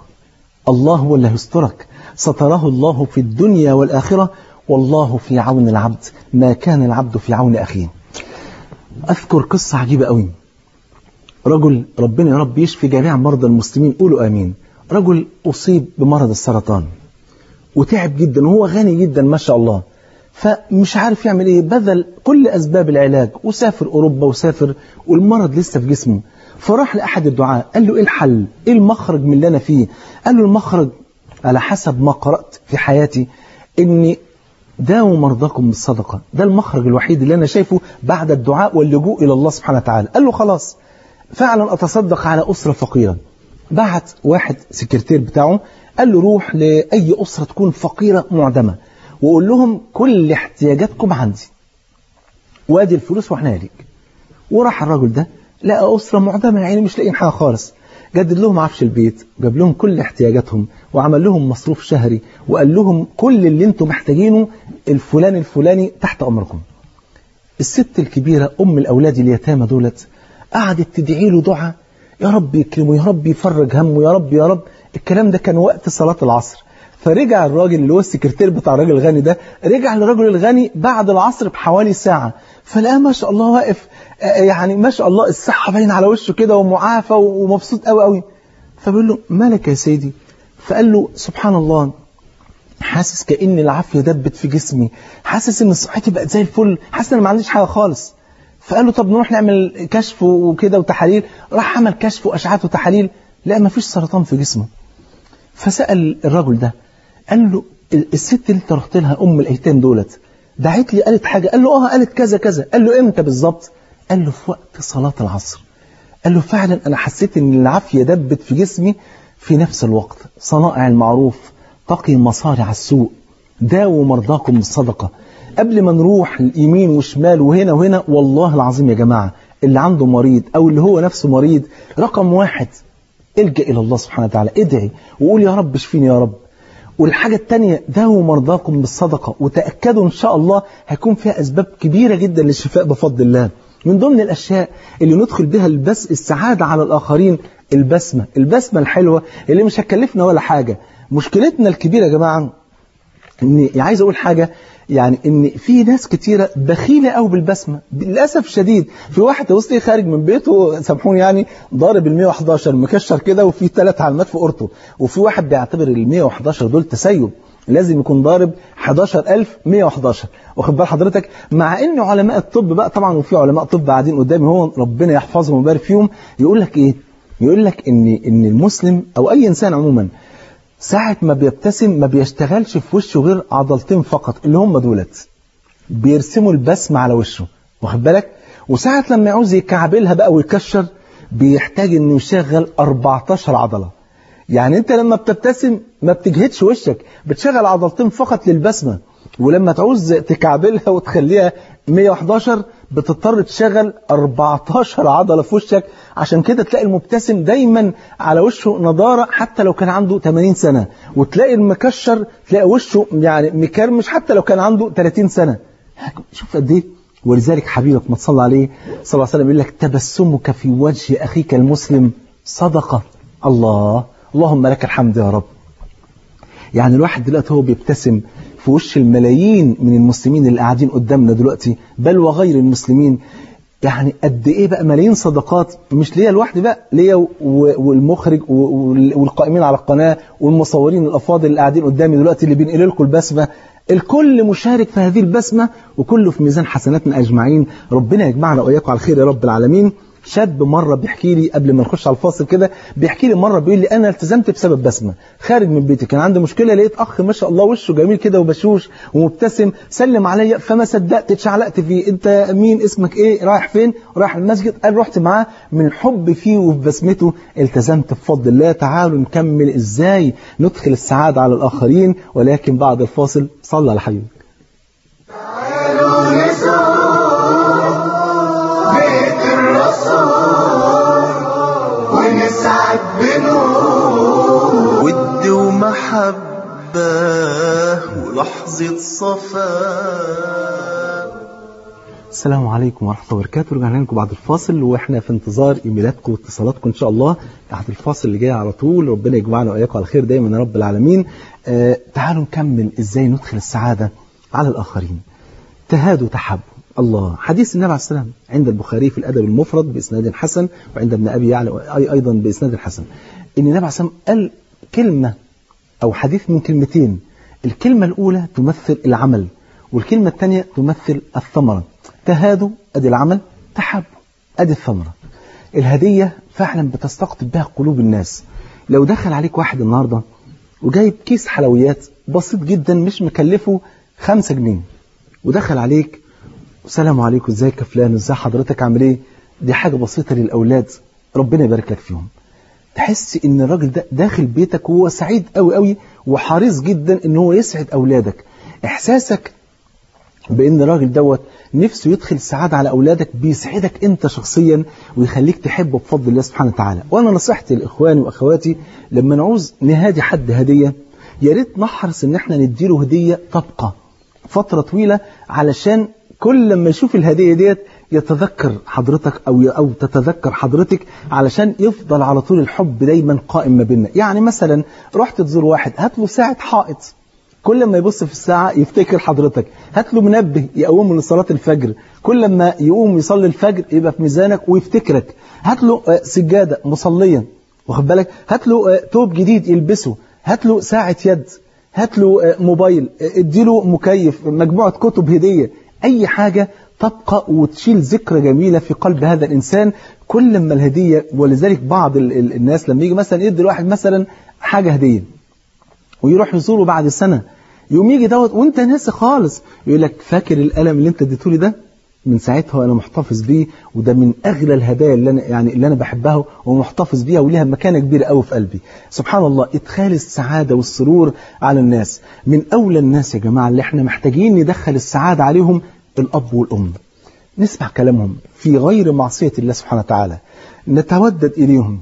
هو اللي هيسترك، ستره الله في الدنيا والآخرة، والله في عون العبد ما كان العبد في عون أخيه. أذكر قصة عجيبة قوي. رجل، ربنا يا رب يشفي جميع مرضى المسلمين، قولوا آمين. رجل أصيب بمرض السرطان وتعب جدا وهو غني جدا ما شاء الله، فمش عارف يعمل ايه، بذل كل أسباب العلاج وسافر أوروبا وسافر والمرض لسه في جسمه. فراح لأحد الدعاء قال له ايه الحل، ايه المخرج من اللي أنا فيه؟ قال له المخرج على حسب ما قرأت في حياتي إني داووا مرضاكم بالصدقة، ده المخرج الوحيد اللي أنا شايفه بعد الدعاء واللجوء إلى الله سبحانه وتعالى. قال له خلاص فعلا أتصدق على أسرة فقيرة. بعت واحد سكرتير بتاعه قال له روح لأي أسرة تكون فقيرة معدمة وقول لهم كل احتياجاتكم عندي وادي الفلوس واحنا ليك. وراح الرجل ده لقى أسرة معدمة يعني مش لاقيين حاجة خالص، جدد لهم عفش البيت، جاب لهم كل احتياجاتهم وعمل لهم مصروف شهري وقال لهم كل اللي انتم محتاجينه الفلاني تحت أمركم. الست الكبيرة أم الأولاد اليتامى دولت قعدت تدعي له دعاء، يا رب يكرمه، يا رب يفرج همه، يا رب يا رب. الكلام ده كان وقت صلاة العصر. فرجع الراجل اللي هو السكرتير بتاع الراجل الغني ده، رجع للراجل الغني بعد العصر بحوالي ساعة، فلقاه ما شاء الله واقف، يعني ما شاء الله الصحة باين على وشه كده ومعافى ومبسوط قوي قوي. فبيقول له مالك يا سيدي؟ فقال له سبحان الله، حاسس كأن العافية دبت في جسمي، حاسس ان صحتي بقت زي الفل، حاسس ان ما عنديش حاجة خالص. فقال له طب نروح نعمل كشف وكده وتحاليل. راح عمل كشف وأشعات وتحاليل، لا ما فيش سرطان في جسمه. فسأل الرجل ده قال له الست اللي انت رحت لها أم الأيتام دولت دعيت لي قالت حاجة؟ قال له قالت كذا كذا. قال له امتى بالظبط؟ قال له في وقت صلاة العصر. قال له فعلا أنا حسيت ان العافية دبت في جسمي في نفس الوقت. صنائع المعروف تقي مصارع السوء، داووا مرضاكم بالصدقة. قبل ما نروح اليمين وشمال وهنا وهنا، والله العظيم يا جماعة اللي عنده مريض أو اللي هو نفسه مريض، رقم واحد الجأ إلى الله سبحانه وتعالى، ادعي وقول يا رب اشفيني يا رب. والحاجة التانية داووا مرضاكم بالصدقة، وتأكدوا إن شاء الله هيكون فيها أسباب كبيرة جدا للشفاء بفضل الله. من ضمن الأشياء اللي ندخل بها السعادة على الآخرين البسمة الحلوة اللي مش هتكلفنا ولا حاجة. مشكلتنا الكبيرة يا جماعة إني عايز أقول حاجة، يعني إن في ناس كتيرة بخيلة أو بالبسمة للأسف الشديد. في واحد توصلي خارج من بيته سامحوني يعني ضارب 111 مكشر كده وفي 3 علامات في قرطه، وفي واحد بيعتبر 111 دول تسيب، لازم يكون ضارب 11111. واخد بال حضرتك؟ مع ان علماء الطب بقى طبعا، وفي علماء طب قاعدين قدامي هو ربنا يحفظهم ويبارك فيهم، يقول لك ايه؟ يقول لك ان المسلم او اي انسان عموما ساعة ما بيبتسم ما بيشتغلش في وشه غير عضلتين فقط اللي هم دولت، بيرسموا البسمة على وشه، واخد بالك؟ وساعة لما يعوز يكعبلها بقى ويكشر بيحتاج انه يشغل 14 عضلة. يعني انت لما بتبتسم ما بتجهدش وشك، بتشغل عضلتين فقط للبسمة، ولما تعوز تكعبلها وتخليها 111 بتضطر تشغل 14 عضلة في وشك. عشان كده تلاقي المبتسم دايما على وشه نضارة حتى لو كان عنده 80 سنة، وتلاقي المكشر تلاقي وشه يعني مكرمش حتى لو كان عنده 30 سنة. شوف قد ايه ولذلك حبيبك ما تصلى عليه صلى الله عليه وسلم يقول لك تبسمك في وجه أخيك المسلم صدقة. اللهم لك الحمد يا رب. يعني الواحد دلوقتي هو بيبتسم في وش الملايين من المسلمين اللي قاعدين قدامنا دلوقتي بل وغير المسلمين، يعني قد ايه بقى ملايين صدقات، مش ليا لوحدي بقى، ليا والمخرج والقائمين على القناة والمصورين الأفاضل اللي قاعدين قدامي دلوقتي اللي بينقلوا لكم البسمة، الكل مشارك في هذه البسمة وكله في ميزان حسناتنا أجمعين. ربنا يجمعنا وإياكم على خير يا رب العالمين. شاب مرة بيحكي لي قبل ما نخش على الفاصل كده، بيحكي لي مرة بيقول لي أنا التزمت بسبب بسمة. خارج من بيتي كان عندي مشكلة، لقيت أخ ما شاء الله وشه جميل كده وبشوش ومبتسم، سلم عليا فما صدقت اتشعلقت فيه، أنت مين، اسمك إيه، رايح فين؟ رايح المسجد. قال رحت معاه من حب فيه وفي بسمته التزمت بفضل الله. تعالوا نكمل إزاي ندخل السعادة على الآخرين، ولكن بعد الفاصل صلى على حبيبك. تعالوا نزور بيت الرسول ونسعد بنور ود ومحبة ولحظة صفاء. السلام عليكم ورحمة الله وبركاته. رجعنا لكم بعد الفاصل واحنا في انتظار ايميلاتكم واتصالاتكم ان شاء الله بعد الفاصل اللي جاي على طول. ربنا يجمعنا واياكم على خير دايما يا رب العالمين. تعالوا نكمل ازاي ندخل السعادة على الآخرين. تهادوا تحبوا. الله، حديث النبي عليه السلام عند البخاري في الأدب المفرد بإسناد حسن، وعند ابن أبي يعلى أيضا بإسناد حسن، إن النبي عليه السلام قال كلمة أو حديث من كلمتين. الكلمة الأولى تمثل العمل، والكلمة الثانية تمثل الثمرة. تهادوا أدي العمل، تحبوا أدي الثمرة. الهدية فعلا بتستقطب بها قلوب الناس. لو دخل عليك واحد النهاردة وجايب كيس حلويات بسيط جدا مش مكلفه 5 جنيه، ودخل عليك السلام عليكم، ازيك يا فلان، ازاي حضرتك، عامل ايه، دي حاجة بسيطة للأولاد ربنا يبارك لك فيهم، تحس ان الراجل ده داخل بيتك وهو سعيد قوي قوي وحريص جدا ان هو يسعد أولادك. إحساسك بأن الراجل دوت نفسه يدخل السعادة على أولادك بيسعدك أنت شخصيا ويخليك تحبه بفضل الله سبحانه وتعالى. وأنا نصيحتي لإخواني وأخواتي لما نعوز نهادي حد هدية، يا ريت نحرص ان احنا نديله هدية تبقى فترة طويلة، علشان كل لما يشوف الهدية ديت يتذكر حضرتك أو تتذكر حضرتك، علشان يفضل على طول الحب دايما قائم ما بيننا. يعني مثلا رحت تزور واحد، هات له ساعة حائط، كل ما يبص في الساعة يفتكر حضرتك. هات له منبه يقومه لصلاة الفجر، كل ما يقوم يصلي الفجر يبقى في ميزانك ويفتكرك. هات له سجادة مصليا، واخد بالك، هات له توب جديد يلبسه، هات له ساعة يد، هات له موبايل، اديله مكيف، مجموعة كتب هدية، أي حاجة تبقى وتشيل ذكرى جميلة في قلب هذا الإنسان كل ما الهدية. ولذلك بعض الناس لما يجي مثلا يدي الواحد مثلا حاجة هدية ويروح يزوره بعد سنة، يوم يجي دوت وانت ناسي خالص، يقول لك فاكر القلم اللي انت اديته لي ده؟ من ساعتها وانا محتفظ بيه، وده من اغلى الهدايا اللي انا بحبها ومحتفظ بيها وليها مكانه كبيره قوي في قلبي. سبحان الله، ادخال السعاده والسرور على الناس. من اولى الناس يا جماعه اللي احنا محتاجين ندخل السعاده عليهم الاب والام. نسمع كلامهم في غير معصيه الله سبحانه وتعالى، نتودد اليهم،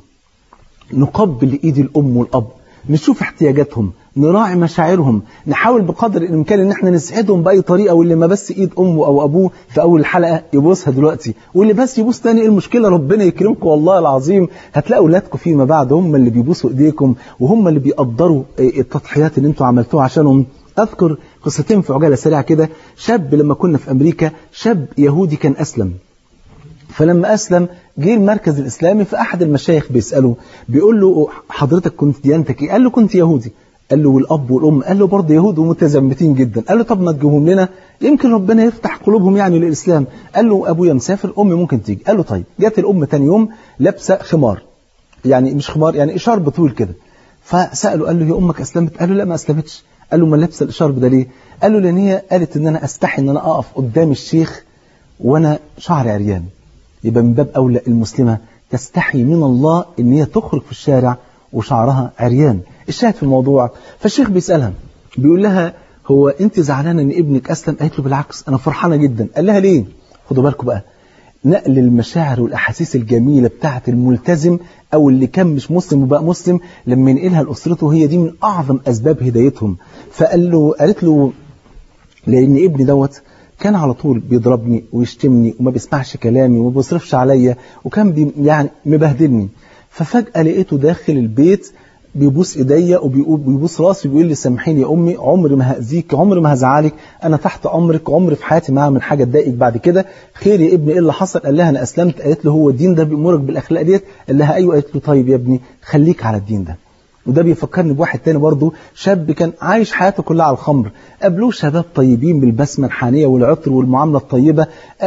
نقبل ايد الام والاب، نشوف احتياجاتهم، نراعي مشاعرهم، نحاول بقدر الامكان ان احنا نسعدهم باي طريقه. واللي ما بس ايد امه او ابوه في اول الحلقه يبوسها دلوقتي، واللي بس يبوس تاني، المشكله ربنا يكرمكم والله العظيم هتلاقوا اولادكم فيما بعد هم اللي بيبوسوا ايديكم وهم اللي بيقدروا التضحيات اللي انتوا عملتوها عشانهم. اذكر قصتين في عجاله سريعه كده. شاب لما كنا في امريكا، شاب يهودي كان اسلم، فلما أسلم جه المركز الإسلامي، فأحد المشايخ بيسأله، بيقول له حضرتك كنت ديانتك إيه؟ قال له كنت يهودي. قال له والأب والأم؟ قال له برضه يهود ومتزمتين جدا. قال له طب ما تجيبهم لنا يمكن ربنا يفتح قلوبهم يعني للإسلام. قال له أبويا مسافر، أمي ممكن تيجي. قال له طيب. جت الأم تاني يوم لابسة خمار، يعني مش خمار، يعني إشارب طويل كده. فسأله قال له هي أمك أسلمت؟ قال له لا ما أسلمتش. قال له ما لابسة الإشارب ده ليه؟ قال له لأن هي قالت إن أنا أستحي إن أنا أقف قدام الشيخ وأنا شعري عريان. يبقى من باب أولى المسلمة تستحي من الله إن هي تخرج في الشارع وشعرها عريان. الشاهد في الموضوع، فالشيخ بيسألها بيقول لها هو أنت زعلانة إن ابنك أسلم؟ قالت له بالعكس أنا فرحانة جدا. قال لها ليه؟ خدوا بالكم بقى، نقل المشاعر والأحاسيس الجميلة بتاعة الملتزم أو اللي كان مش مسلم وبقى مسلم لما ينقلها لأسرته، هي دي من أعظم أسباب هدايتهم. قالت له لأن ابني دوت كان على طول بيضربني ويشتمني وما بيسمعش كلامي وما بيصرفش عليا، وكان يعني مبهدلني. ففجأة لقيته داخل البيت بيبوس ايديا وبيبوس راسي وبيقول لي سامحيني يا امي، عمري ما هاذيك، عمري ما هزعلك، انا تحت امرك، عمري في حياتي ما هعمل حاجه تضايقك بعد كده. خير يا ابني ايه اللي حصل؟ قال لها انا اسلمت. قالت له هو الدين ده بيأمرك بالاخلاق ديت؟ قال لها ايوه. قالت له طيب يا ابني خليك على الدين ده. وده بيفكرني بواحد تاني برضه، شاب كان عايش حياته كلها على الخمر، قابلوه شباب طيبين بالبسمة الحانية والعطر والمعاملة الطيبة،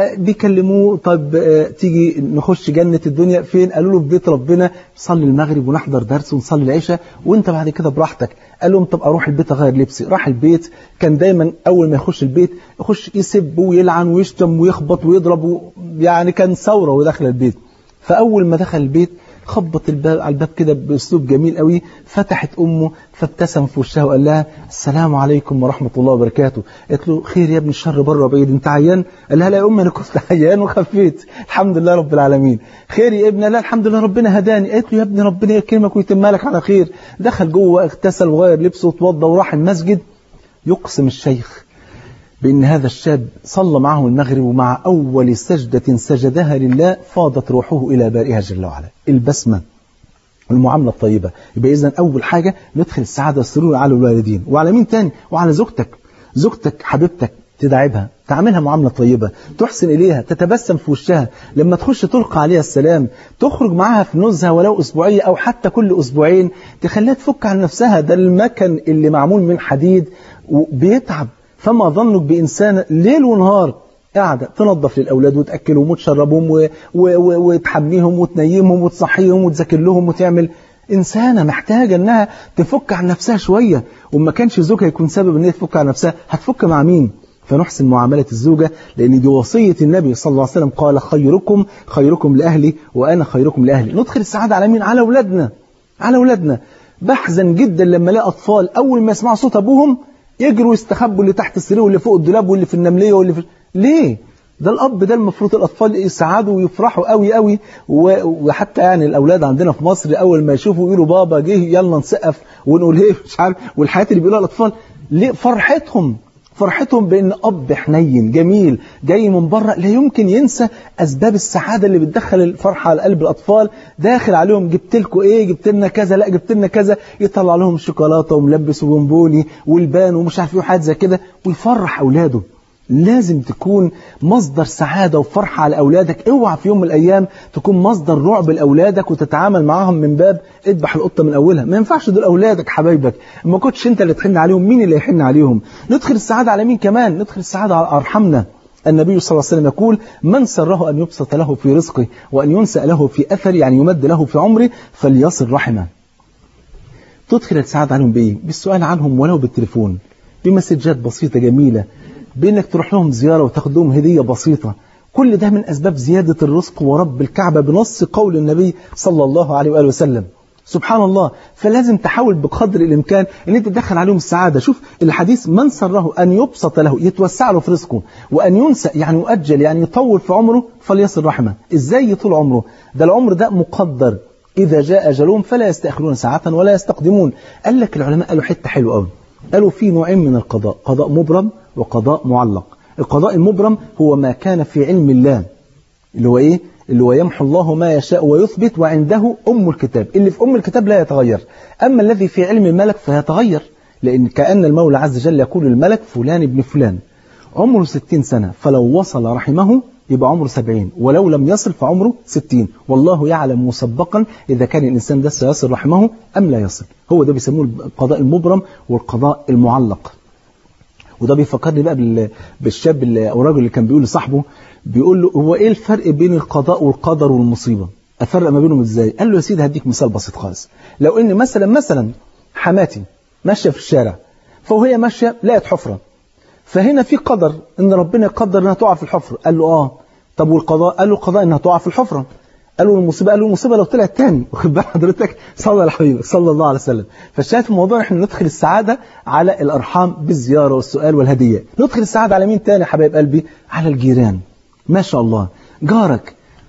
بيكلموه طب تيجي نخش جنة الدنيا فين؟ قالوا له في بيت ربنا، نصلي المغرب ونحضر درس ونصلي العشاء وانت بعد كده براحتك. قال لهم طب اروح البيت اغير لبسي. راح البيت، كان دايما اول ما يخش البيت يخش يسب ويلعن ويشتم ويخبط ويضرب، يعني كان ثورة ودخل البيت. فاول ما دخل البيت خبط الباب على الباب كده باسلوب جميل قوي، فتحت امه فابتسم في وشها وقال لها السلام عليكم ورحمه الله وبركاته. قالت له خير يا ابني الشر بره بعيد، انت عيان؟ قال لها لا يا امي انا كنت عيان وخفيت الحمد لله رب العالمين. خير يا ابني؟ لا الحمد لله ربنا هداني. قالت له يا ابني ربنا يكرمك ويتم لك على خير. دخل جوه اغتسل وغير لبسه وتوضى وراح المسجد. يقسم الشيخ بأن هذا الشاب صلى معه المغرب، ومع أول سجدة سجدها لله فاضت روحه إلى بارئها جل وعلا. البسمة والمعاملة الطيبة. يبقى إذن أول حاجة ندخل السعادة والسرور على الوالدين، وعلى مين تاني؟ وعلى زوجتك. زوجتك حبيبتك تداعبها، تعملها معاملة طيبة، تحسن إليها، تتبسم في وشها، لما تخش تلقى عليها السلام، تخرج معها في نزهة ولو أسبوعية أو حتى كل أسبوعين، تخليها تفك عن نفسها. ده المكن اللي معمول من حديد وبيتعب، فما ظنك بإنسان ليل ونهار قاعدة تنظف للأولاد وتأكلهم وتشربهم وتحميهم وتنيمهم وتصحيهم وتذاكر لهم وتعمل. إنسانة محتاجة أنها تفك عن نفسها شوية، وما كانش زوجها يكون سبب أنها تفك عن نفسها، هتفك مع مين؟ فنحسن معاملة الزوجة، لأن دي وصية النبي صلى الله عليه وسلم، قال خيركم لأهلي وأنا خيركم لأهلي. ندخل السعادة على مين؟ على أولادنا. على أولادنا. بحزن جدا لما الاقي أطفال أول ما يسمعوا صوت أبوهم يجروا يستخبوا اللي تحت السرير واللي فوق الدولاب واللي في النملية واللي في... ليه؟ ده الأب ده المفروض الأطفال يسعدوا ويفرحوا قوي قوي، وحتى يعني الأولاد عندنا في مصر أول ما يشوفوا يقولوا بابا جه يلا نسقف ونقول ايه مش عارف، والحياة اللي بيقولوها الأطفال ليه؟ فرحتهم بأن أب حنين جميل جاي من بره لا يمكن ينسى أسباب السعادة اللي بتدخل الفرحة على قلب الأطفال. داخل عليهم جبت لكم إيه؟ جبت لنا كذا، لا جبت لنا كذا، يطلع لهم شوكولاتة وملبس وبونبوني والبان ومش عارف ايه وحاجات زي كده، ويفرح أولاده. لازم تكون مصدر سعادة وفرحة على أولادك. اوعى في يوم من الأيام تكون مصدر رعب لأولادك وتتعامل معهم من باب اذبح القطة من أولها. ما ينفعش، دول أولادك حبايبك، ما كنتش أنت اللي تحن عليهم، مين اللي يحن عليهم؟ ندخل السعادة على مين كمان؟ ندخل السعادة على أرحمنا. النبي صلى الله عليه وسلم يقول من سره أن يبسط له في رزقه وأن ينسأ له في أثر، يعني يمد له في عمره، فليصل رحمه. تدخل السعادة عليهم بإيه؟ بالسؤال عنهم ولو بالتليفون، بمسجات بسيطة جميلة، بأنك تروح لهم زيارة وتاخد لهم هدية بسيطة. كل ده من أسباب زيادة الرزق ورب الكعبة بنص قول النبي صلى الله عليه وآله وسلم. سبحان الله. فلازم تحاول بقدر الإمكان أن أنت تدخل عليهم السعادة. شوف الحديث من سره أن يبسط له، يتوسع له في رزقه، وأن ينسى يعني يؤجل يعني يطول في عمره، فليصل رحمه. إزاي يطول عمره؟ ده العمر ده مقدر، إذا جاء أجلهم فلا يستأخرون ساعة ولا يستقدمون. قال لك العلماء قالوا حتة حلوة قوي، قالوا في نوعين من القضاء، قضاء مبرم وقضاء معلق. القضاء المبرم هو ما كان في علم الله، اللي هو إيه؟ اللي هو يمحو الله ما يشاء ويثبت وعنده أم الكتاب. اللي في أم الكتاب لا يتغير. أما الذي في علم الملك فيتغير، لأن كأن المولى عز وجل يقول الملك فلان ابن فلان عمره 60 سنة، فلو وصل رحمه يبقى عمره 70، ولو لم يصل فعمره 60. والله يعلم مسبقا إذا كان الإنسان ده سيصل رحمه أم لا يصل. هو ده بيسموه القضاء المبرم والقضاء المعلق. وده بيفكرني بقى بالشاب أو الراجل اللي كان بيقول لصاحبه، بيقول له هو إيه الفرق بين القضاء والقدر والمصيبة؟ أفرق ما بينهم إزاي؟ قال له يا سيدي هديك مثال بسيط خالص. لو إن مثلا حماتي ماشية في الشارع، فوهي ماشية لقت حفرة، فهنا في قدر إن ربنا يقدر إنها تقع في الحفرة. قال له طب والقضاء؟ قال له القضاء إنها تقع في الحفرة. قال له المصيبة؟ قال له المصيبة لو طلعت تاني. واخد بال حضرتك؟ صلى على حبيبك صلى الله عليه وسلم. فالشاهد في الموضوع احنا ندخل السعادة على الأرحام بالزيارة والسؤال والهدية. ندخل السعادة على مين تاني حبايب قلبي؟ على الجيران. ما شاء الله، جارك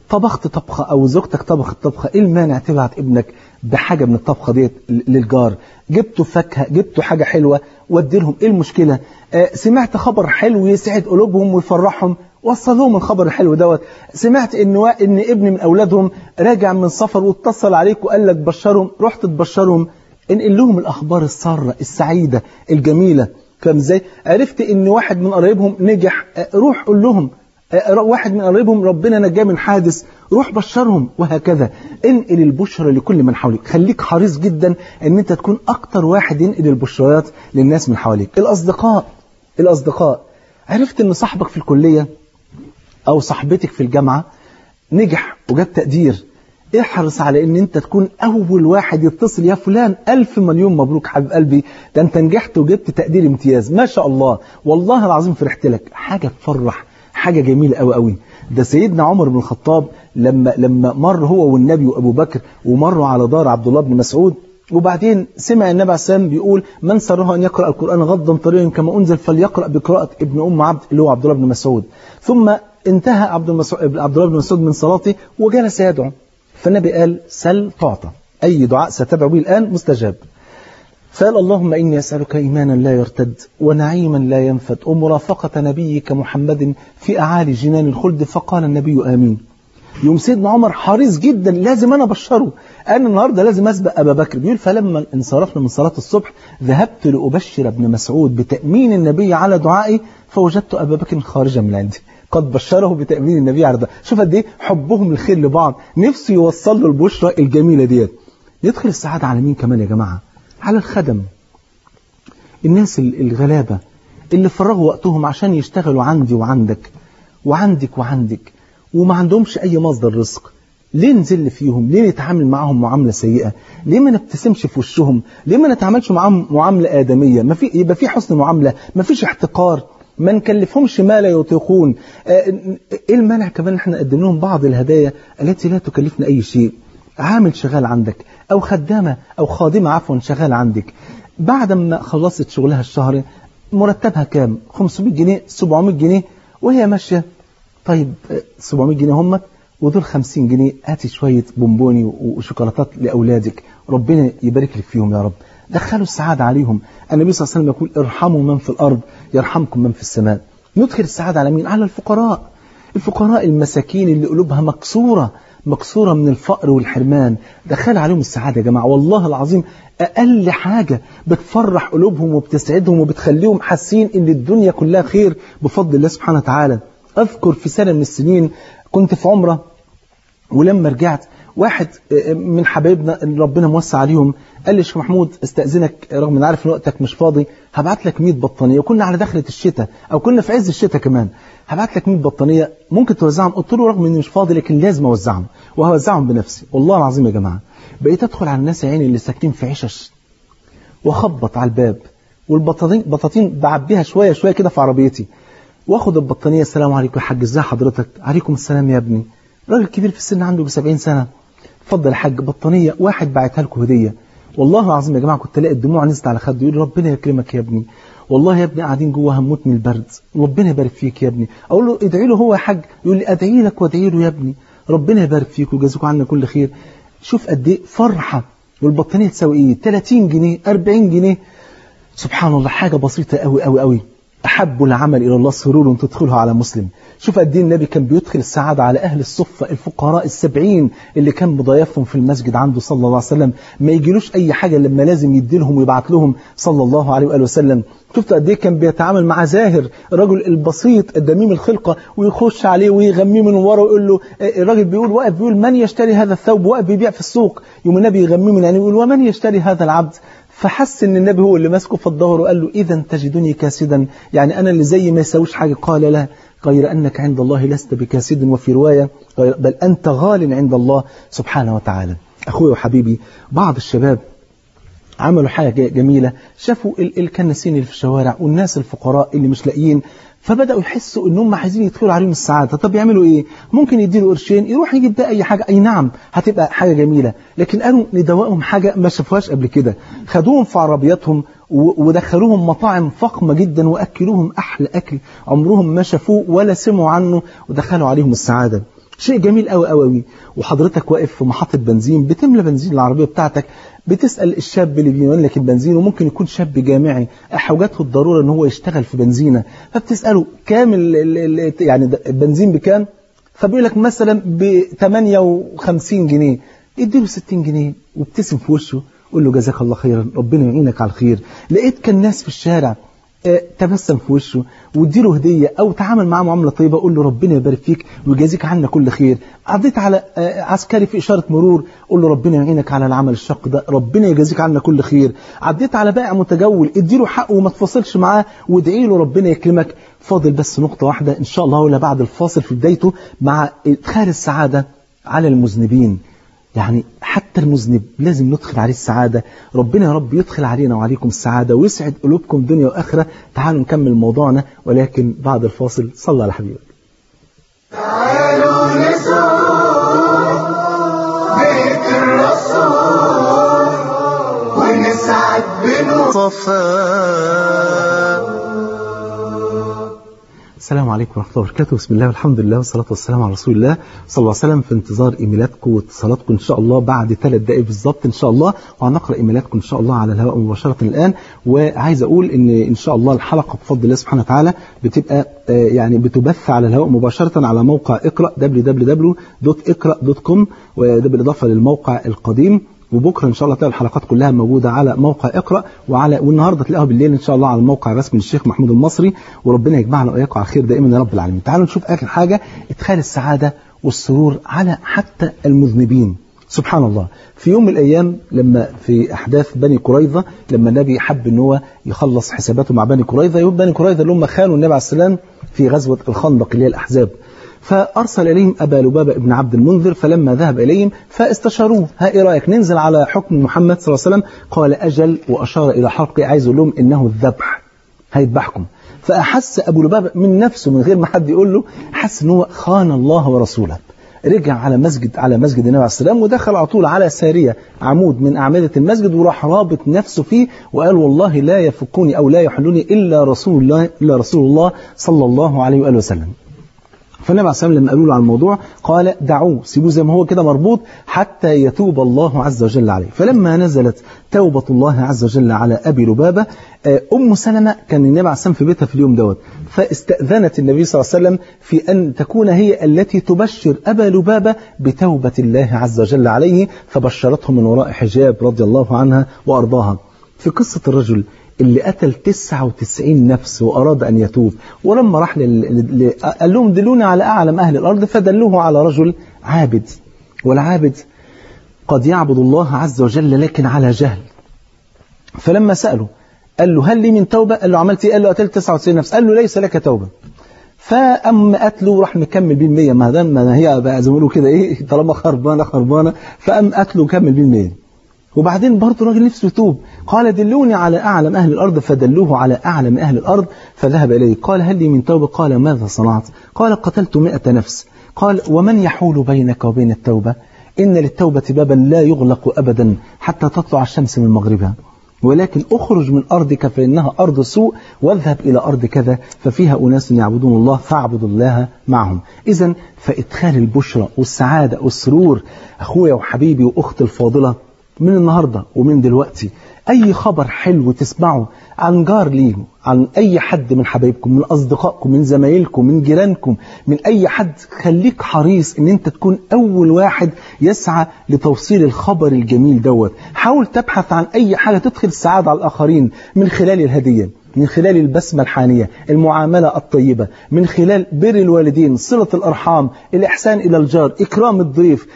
طبخت طبخة أو زوجتك طبخت طبخة، إيه المانع تبعت ابنك بحاجة من الطبخة ديت للجار؟ جبتوا فاكهة، جبتوا حاجة حلوة ودي لهم، إيه المشكلة؟ سمعت خبر حلو يسعد قلوبهم ويفرحهم، وصل لهم الخبر الحلو دوت. سمعت إن ابن من أولادهم راجع من سفر واتصل عليك وقال لك بشرهم، رحت تبشرهم، انقل لهم الأخبار السارة السعيدة الجميلة. فاهم ازاي؟ عرفت إن واحد من قرايبهم نجح، روح قول لهم. واحد من قرايبهم ربنا نجاه من حادث، روح بشرهم. وهكذا انقل البشرى لكل من حولك. خليك حريص جدا ان انت تكون اكتر واحد ينقل البشريات للناس من حواليك. الاصدقاء عرفت ان صاحبك في الكلية او صاحبتك في الجامعة نجح وجاب تقدير، احرص على ان انت تكون اول واحد يتصل، يا فلان 1000 مليون مبروك حبيب قلبي، ده انت نجحت وجبت تقدير امتياز ما شاء الله، والله العظيم فرحت لك. حاجة تفرح، حاجة جميلة قوي قوي. ده سيدنا عمر بن الخطاب لما مر هو والنبي وابو بكر ومروا على دار عبد الله بن مسعود، وبعدين سمع النبي عليه السلام بيقول من سره ان يقرأ القرآن غضا طريا كما انزل فليقرأ بقراءة ابن ام عبد اللي هو عبد الله بن مسعود. ثم انتهى عبد الله بن مسعود من صلاته وجلس يدعو، فالنبي قال سل تعطى، أي دعاء ستدعو به الآن مستجاب. فقال اللهم إني أسألك إيمانا لا يرتد ونعيما لا ينفد ومرافقة نبيك محمد في أعالي جنان الخلد، فقال النبي آمين. يوم سيدنا عمر حريص جدا، لازم أنا أبشره، أنا النهاردة لازم أسبق أبا بكر. بيقول فلما انصرفنا من صلاة الصبح ذهبت لأبشر ابن مسعود بتأمين النبي على دعائي، فوجدت أبا بكر خارجا من عندي قد بشره بتأمين النبي على دعائي. شوف قد ايه حبهم الخير لبعض، نفسه يوصل له البشرى الجميلة ديت. ندخل السعادة على مين كمان يا جماعة؟ على الخدم، الناس الغلابة اللي فرغوا وقتهم عشان يشتغلوا عندي وعندك وعندك وعندك وما عندهمش أي مصدر رزق. ليه نزل فيهم؟ ليه نتعامل معهم معاملة سيئة؟ ليه ما نبتسمش في وشهم؟ ليه ما نتعاملش معهم معاملة آدمية؟ يبقى في حسن معاملة، ما فيش احتقار، ما نكلفهمش ما لا يطيقون. ايه المانع كمان احنا نقدم لهم بعض الهدايا التي لا تكلفنا أي شيء؟ عامل شغال عندك أو خدامة أو خادمة عفوا شغال عندك، بعد ما خلصت شغلها الشهر مرتبها كام؟ 500 جنيه 700 جنيه وهي ماشية. طيب 700 جنيه هم ودول 50 جنيه، هاتي شوية بونبوني وشوكولاتات لأولادك، ربنا يبارك لك فيهم يا رب، دخلوا السعادة عليهم. النبي صلى الله عليه وسلم يقول ارحموا من في الأرض يرحمكم من في السماء. ندخل السعادة على مين؟ على الفقراء المساكين اللي قلوبها مكسورة من الفقر والحرمان، دخل عليهم السعادة يا جماعة. والله العظيم أقل حاجة بتفرح قلوبهم وبتسعدهم وبتخليهم حاسين إن الدنيا كلها خير بفضل الله سبحانه وتعالى. أذكر في سنة من السنين كنت في عمرة، ولما رجعت واحد من حبايبنا اللي ربنا موسع عليهم قال لي شيخ محمود استأذنك، رغم ان عارف ان وقتك مش فاضي، هبعت لك 100 بطانية، وكنا على دخلة الشتاء او كنا في عز الشتاء كمان، هبعت لك 100 بطانية ممكن توزعهم. قلت له رغم اني مش فاضي لكن لازم اوزعهم وهوزعهم بنفسي. والله العظيم يا جماعة بقيت ادخل على الناس عيني اللي ساكنين في عشش واخبط على الباب، والبطاطين بعبيها شوية شوية كده في عربيتي، واخد البطانية السلام عليكم يا حاج ازاي حضرتك؟ عليكم السلام يا ابني. راجل كبير في السن عنده 70 سنة، اتفضل يا حاج بطانية، واحد بعتها لكم هدية. والله العظيم يا جماعة كنت الاقي الدموع نزلت على خده، يقول ربنا يكرمك يا ابني، والله يا ابني قاعدين جوه هنموت من البرد، ربنا يبارك فيك يا ابني. اقول له ادعي له هو يا حاج، يقول لي ادعي لك وادعي له يا ابني، ربنا يبارك فيك ويجازيكم عنا كل خير. شوف قد ايه فرحة. والبطانية تساوي ايه؟ 30 جنيه 40 جنيه، سبحان الله، حاجة بسيطة قوي قوي قوي. أحب العمل إلى الله سرور تدخلها على مسلم. شوف قد ايه النبي كان بيدخل السعادة على أهل الصفة الفقراء 70 اللي كان مضايفهم في المسجد عنده صلى الله عليه وسلم، ما يجيلوش أي حاجة لما لازم يديلهم ويبعت لهم صلى الله عليه وآله وسلم. شفت قد ايه كان بيتعامل مع زاهر الرجل البسيط الدميم الخلقة، ويخش عليه ويغميه من ورا ويقول له، الراجل بيقول واقف بيقول من يشتري هذا الثوب، واقف بيبيع في السوق، يوم النبي يغميه من عينيه ويقول ومن يشتري هذا العبد، فحس ان النبي هو اللي ماسكه في الظهر وقال له اذا تجدني كاسدا، يعني انا اللي زي ما يسويش حاجة. قال لا، غير انك عند الله لست بكاسد، وفي رواية بل انت غال عند الله سبحانه وتعالى. اخوي وحبيبي، بعض الشباب عملوا حاجة جميلة، شافوا الكناسين اللي في الشوارع والناس الفقراء اللي مش لاقيين، فبدأوا يحسوا انهم عايزين يدخلوا عليهم السعادة. طب يعملوا ايه؟ ممكن يديله قرشين يروح يجيب ده اي حاجة، اي نعم هتبقى حاجة جميلة، لكن قالوا ندوقهم حاجة ما شافوهاش قبل كده. خدوهم في عربياتهم ودخلوهم مطاعم فخمة جدا واكلوهم احلى اكل عمرهم ما شافوه ولا سمعوا عنه، ودخلوا عليهم السعادة. شيء جميل قوي قوي. وحضرتك واقف في محطة بنزين بتملى بنزين العربية بتاعتك، بتسأل الشاب اللي بيملى لك البنزين، وممكن يكون شاب جامعي حوجته الضرورة ان هو يشتغل في بنزينة، فبتسأله كام يعني البنزين بكام؟ فبيقول لك مثلا ب 58 جنيه، اديله 60 جنيه وابتسم في وشه، قول له جزاك الله خيرا، ربنا يعينك على الخير. لقيت كان ناس في الشارع تبسم في وشه واديله هدية أو تعامل معاه معاملة طيبة، قول له ربنا يبارك فيك ويجازيك عنا كل خير. عديت على عسكري في إشارة مرور، قول له ربنا يعينك على العمل الشاق ده، ربنا يجازيك عنا كل خير. عديت على بائع متجول، اديله حقه وما تفاصلش معاه وادعي له ربنا يكرمك. فاضل بس نقطة واحدة إن شاء الله ولا بعد الفاصل في بدايته، مع إدخال السعادة على المذنبين. يعني حتى المذنب لازم ندخل عليه السعادة. ربنا يا رب يدخل علينا وعليكم السعادة ويسعد قلوبكم دنيا وآخرة. تعالوا نكمل موضوعنا، ولكن بعد الفاصل. صلى على حبيبك. تعالوا نزور بيت الرسول ونسعد بنصفاء. السلام عليكم ورحمة الله وبركاته. بسم الله والحمد لله والصلاة والسلام على رسول الله صلى الله عليه وسلم. في انتظار إيميلاتكم واتصالاتكم إن شاء الله بعد 3 دقائق بالظبط إن شاء الله، وهنقرأ إيميلاتكم إن شاء الله على الهواء مباشرة الآن. وعايز أقول إن شاء الله الحلقة بفضل الله سبحانه وتعالى بتبقى يعني بتبث على الهواء مباشرة على موقع اقرأ www.اقرأ.com، وده بالإضافة للموقع القديم. وبكره ان شاء الله تلاقي الحلقات كلها موجوده على موقع اقرأ، والنهارده تلاقوها بالليل ان شاء الله على الموقع الرسمي للشيخ محمود المصري. وربنا يجمعنا واياكم على خير دائما يا رب العالمين. تعالوا نشوف اخر حاجه، ادخال السعاده والسرور على حتى المذنبين. سبحان الله، في يوم من الايام لما في احداث بني قريظه، لما النبي حب ان هو يخلص حساباته مع بني قريظه، يوم بني قريظه اللي هم خانوا النبي عليه السلام في غزوه الخندق اللي هي الاحزاب، فأرسل إليهم أبا لبابة ابن عبد المنذر. فلما ذهب إليهم فاستشاروه، إيه رأيك ننزل على حكم محمد صلى الله عليه وسلم؟ قال أجل، وأشار إلى حلقه، عايز يقول لهم إنه الذبح، هيذبحكم. فأحس أبو لبابة من نفسه من غير ما حد يقول له، حس إن هو خان الله ورسوله. رجع على مسجد النبي عليه السلام، ودخل على طول على سارية عمود من أعمدة المسجد، وراح رابط نفسه فيه وقال والله لا يفكني أو لا يحلني إلا رسول الله صلى الله عليه وآله وسلم. فالنبي عليه الصلاة والسلام لما قالوا له على الموضوع قال دعوه، سيبوه زي ما هو كده مربوط حتى يتوب الله عز وجل عليه. فلما نزلت توبة الله عز وجل على أبي لبابة، أم سلمة كان النبي عليه الصلاة والسلام في بيتها في اليوم دوت، فاستأذنت النبي صلى الله عليه وسلم في أن تكون هي التي تبشر أبا لبابة بتوبة الله عز وجل عليه، فبشرته من وراء حجاب رضي الله عنها وأرضاها. في قصة الرجل اللي قتل 99 نفس وأراد أن يتوب، ولما راح قال لهم دلوني على أعلم أهل الأرض، فدلوه على رجل عابد، والعابد قد يعبد الله عز وجل لكن على جهل. فلما سأله قال له هل لي من توبة؟ قال له عملت إيه؟ قال له قتلت 99 نفس. قال له ليس لك توبة. فأم قتله وراح مكمل بيه 100. ما هي بقى زي ما يقولوا كده إيه، طالما خربانة. فأم قتله وكمل بيه 100. وبعدين برضه الراجل نفسه يتوب، قال دلوني على أعلم أهل الأرض، فدلوه على أعلم أهل الأرض، فذهب إليه. قال هل لي من توبة؟ قال ماذا صنعت؟ قال قتلت 100 نفس. قال ومن يحول بينك وبين التوبة؟ إن للتوبة بابا لا يغلق أبدا حتى تطلع الشمس من مغربها، ولكن أخرج من أرضك فإنها أرض سوء، واذهب إلى أرض كذا ففيها أناس يعبدون الله فاعبدوا الله معهم. إذن فإدخال البشرى والسعادة والسرور أخويا وحبيبي وأختي الفاضلة، من النهاردة ومن دلوقتي أي خبر حلو تسمعه عن جار ليكم، عن أي حد من حبايبكم، من أصدقائكم، من زمايلكم، من جيرانكم، من أي حد، خليك حريص إن أنت تكون أول واحد يسعى لتوصيل الخبر الجميل دوت. حاول تبحث عن أي حاجة تدخل السعادة على الآخرين، من خلال الهدية، من خلال البسمة الحانية، المعاملة الطيبة، من خلال بر الوالدين، صلة الأرحام، الإحسان إلى الجار، إكرام الضيف،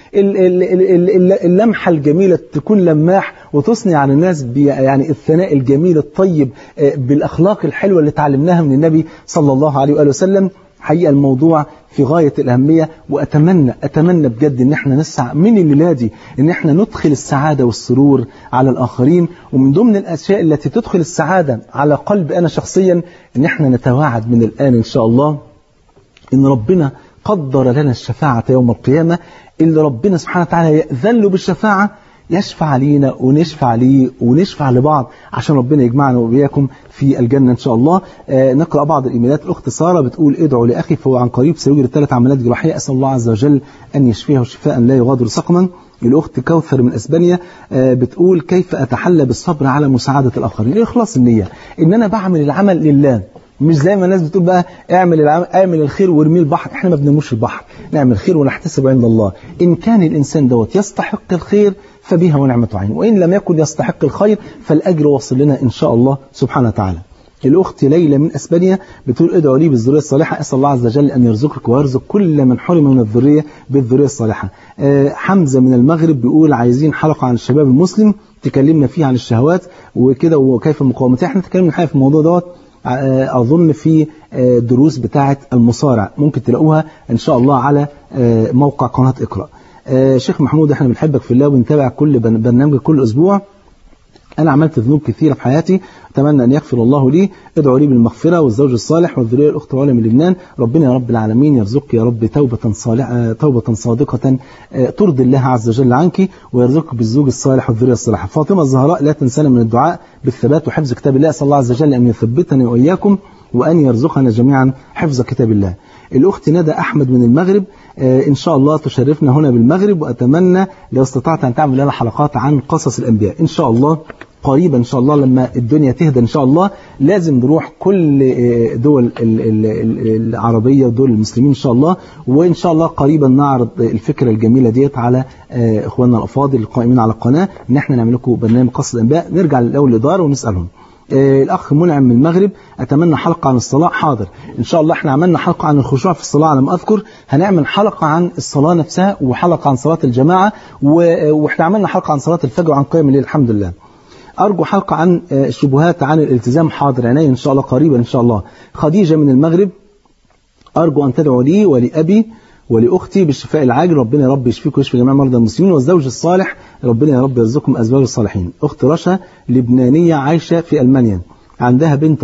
اللمحة الجميلة، تكون لماح وتصنع على الناس يعني الثناء الجميل الطيب بالأخلاق الحلوة اللي تعلمناها من النبي صلى الله عليه وآله وسلم. حقيقة الموضوع في غاية الأهمية، وأتمنى بجد إن احنا نسعى من الليلة دي إن احنا ندخل السعادة والسرور على الآخرين. ومن ضمن الأشياء التي تدخل السعادة على قلب أنا شخصيا إن احنا نتواعد من الآن إن شاء الله إن ربنا قدر لنا الشفاعة يوم القيامة، اللي ربنا سبحانه وتعالى يأذن له بالشفاعة يشفع لينا ونشفع ليه ونشفع لبعض عشان ربنا يجمعنا وإياكم في الجنة إن شاء الله. نقرأ بعض الإيميلات. الأخت سارة بتقول ادعوا لأخي فهو عن قريب سيجري 3 عمليات جراحية، أسأل الله عز وجل أن يشفيه شفاء لا يغادر سقما. الأخت كوثر من أسبانيا بتقول كيف أتحلى بالصبر على مساعدة الآخرين؟ إخلاص النية، إن أنا بعمل العمل لله، مش زي ما الناس بتقول بقى اعمل الخير وارميه البحر. احنا ما بنرموش البحر، نعمل خير ونحتسب عند الله. إن كان الإنسان دوت يستحق الخير فبها ونعمة عين، وإن لم يكن يستحق الخير فالأجر واصل لنا إن شاء الله سبحانه وتعالى. الأخت ليلى من أسبانيا بتقول ادعوا لي بالذرية الصالحة، أسأل الله عز وجل أن يرزقك ويرزق كل من حرم من الذرية بالذرية الصالحة. حمزة من المغرب بيقول عايزين حلقة عن الشباب المسلم تكلمنا فيه عن الشهوات وكده وكيف مقاومتها. احنا تكلمنا حاجة في الموضوع دوت أظن في دروس بتاعة المصارع، ممكن تلاقوها إن شاء الله على موقع قناة اقرأ. شيخ محمود احنا بنحبك في الله وبنتابع كل برنامج كل أسبوع. أنا عملت ذنوب كثيرة في حياتي، أتمنى أن يغفر الله لي، ادعوا لي بالمغفرة والزوج الصالح والذرية. الأخت علا من لبنان، ربنا يا رب العالمين يرزقك يا رب توبة صادقة ترضي الله عز وجل عنك، ويرزقك بالزوج الصالح والذرية الصالحة. فاطمة الزهراء لا تنسانا من الدعاء بالثبات وحفظ كتاب الله، أسأل الله عز وجل أن يثبتني وإياكم وأن يرزقنا جميعا حفظ كتاب الله. الأخت ندى أحمد من المغرب إن شاء الله تشرفنا هنا بالمغرب، وأتمنى لو استطعت أن تعمل لنا حلقات عن قصص الأنبياء إن شاء الله قريبا إن شاء الله. لما الدنيا تهدى إن شاء الله لازم نروح كل دول العربية ودول المسلمين إن شاء الله، وإن شاء الله قريبا نعرض الفكرة الجميلة ديت على إخواننا الأفاضل القائمين على القناة، إن احنا نعمل لكم برنامج قصص الأنبياء. نرجع للأول الإدارة ونسألهم. الأخ منعم من المغرب أتمنى حلقة عن الصلاة. حاضر إن شاء الله، احنا عملنا حلقة عن الخشوع في الصلاة على ما أذكر، هنعمل حلقة عن الصلاة نفسها وحلقة عن صلاة الجماعة، واحنا عملنا حلقة عن صلاة الفجر وعن قيام الليل الحمد لله. أرجو حلقة عن الشبهات عن الالتزام. حاضر عيني إن شاء الله قريبا إن شاء الله. خديجة من المغرب أرجو أن تدعو لي ولأبي ولأختي بالشفاء العاجل، ربنا يا رب يشفيك ويشفي جميع مرضى المسلمين، والزوج الصالح ربنا يا رب يرزقكم أزواج الصالحين. أخت رشا لبنانية عايشة في ألمانيا، عندها بنت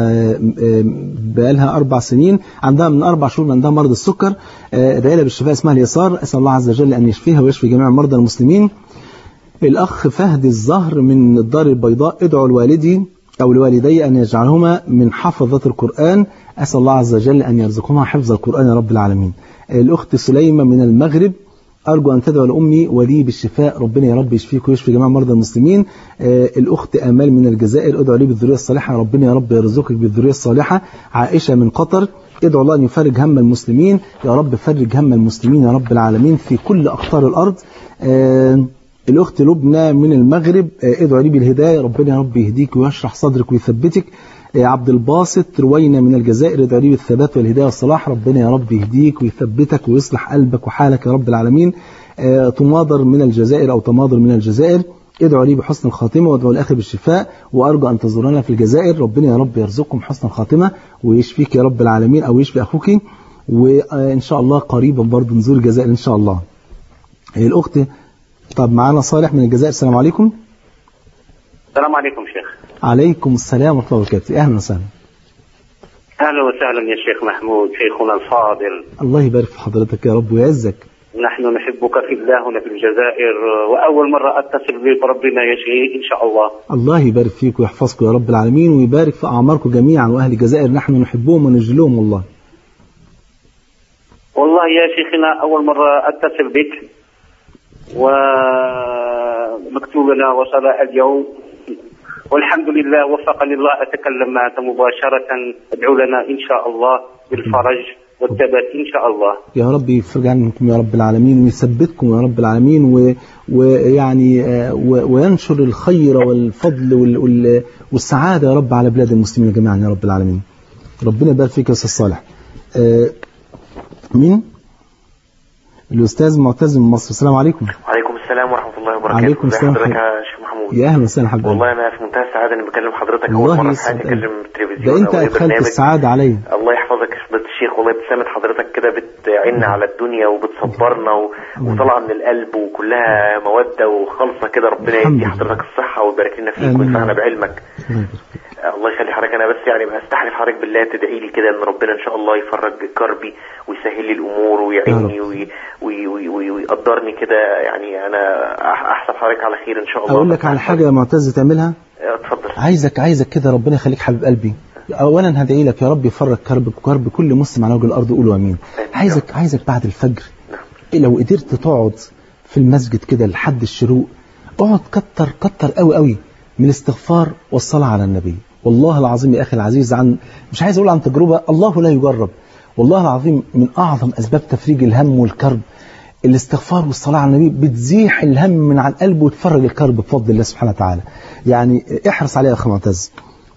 بقالها 4 سنين، عندها من 4 شهور عندها مرض السكر، دعيلها بالشفاء اسمها اليسار، أسأل الله عز وجل أن يشفيها ويشفي جميع مرضى المسلمين. الأخ فهد الزهر من الدار البيضاء ادعوا لوالدي أو لوالدي أن يجعلهما من حفظة القرآن، أسأل الله عز وجل أن يرزقهما حفظ القرآن يا رب العالمين. الأخت سليمة من المغرب أرجو أن تدعو لأمي ولي بالشفاء، ربنا يا رب يشفيك ويشفي جميع مرضى المسلمين. الأخت آمال من الجزائر ادعو لي بالذرية الصالحة، ربنا يا رب يرزقك بالذرية الصالحة. عائشة من قطر ادعو الله أن يفرج هم المسلمين، يا رب فرج هم المسلمين يا رب العالمين في كل أقطار الأرض. الأخت لبنى من المغرب ادعو لي بالهداية، ربنا يا رب يهديك ويشرح صدرك ويثبتك. عبد الباسط روينا من الجزائر ادعو لي بالثبات والهداية والصلاح، ربنا يا رب يهديك ويثبتك ويصلح قلبك وحالك يا رب العالمين. تماضر من الجزائر أو تماضر من الجزائر ادعو لي بحسن الخاتمة وادعو الأخ بالشفاء، وأرجو أن تزورنا في الجزائر، ربنا يا رب يرزقكم حسن الخاتمة ويشفيك يا رب العالمين أو يشفي أخوك، وإن شاء الله قريبا برضو نزور الجزائر إن شاء الله. الأخت طب معانا صالح من الجزائر، السلام عليكم. السلام عليكم شيخ. عليكم السلام ورحمة الله وبركاته، أهلا وسهلا. أهلا وسهلا يا شيخ محمود شيخنا الفاضل. الله يبارك في حضرتك يا رب ويعزك. نحن نحبك في الله هنا في الجزائر، وأول مرة أتصل بك، ربنا يشفيك إن شاء الله. الله يبارك فيك ويحفظكم يا رب العالمين ويبارك في أعماركم جميعا، وأهل الجزائر نحن نحبهم ونجلهم والله. والله يا شيخنا أول مرة أتصل بك، ومكتوبنا وصل اليوم، والحمد لله وفقني الله أتكلم معك مباشرة. ادعو لنا إن شاء الله بالفرج والثبات إن شاء الله. يا رب يفرج عنكم يا رب العالمين ويثبتكم يا رب العالمين، ويعني وينشر الخير والفضل والسعادة يا رب على بلاد المسلمين جميعا يا رب العالمين. ربنا يبارك فيك يا أستاذ صالح. مين؟ الأستاذ معتز من مصر، السلام عليكم. وعليكم السلام ورحمة الله وبركاته. عليكم السلام. حضرتك يا شيخ محمود. يا أهلا وسهلا حبيبي. والله أنا في منتهى السعادة إني بكلم حضرتك أول مرة في حياتي أكلم التلفزيون. ده أنت أدخلت السعادة علي. الله يحفظك يا فضيلة الشيخ، والله ابتسامة حضرتك كده بتعيننا على الدنيا وبتصبرنا وطلع من القلب وكلها مودة وخلصة كده. ربنا يدي حضرتك الصحة ويبارك لنا فيك وينفعنا بعلمك. الله يخلي حضرتك انا بس يعني بستحلف حضرتك بالله تدعي لي كده ان ربنا ان شاء الله يفرج كربي ويسهل لي الامور ويعيني ويقدرني كده، يعني انا احسب حضرتك على خير ان شاء الله. اقول لك على حاجه يا معتز تعملها. اتفضل. عايزك كده ربنا يخليك حبيب قلبي. اولا هدعي لك يا رب يفرج كربك وكرب كل مسلم على وجه الارض، قولوا امين. عايزك بعد الفجر لو قدرت تقعد في المسجد كده لحد الشروق، اقعد كتر قوي من الاستغفار والصلاه على النبي. والله العظيم يا اخي العزيز، مش عايز اقول عن تجربه، الله لا يجرب، والله العظيم من اعظم اسباب تفريج الهم والكرب الاستغفار والصلاه على النبي. بتزيح الهم من عن قلبه وتفرج الكرب بفضل الله سبحانه وتعالى. يعني احرص عليه يا اخي معتز.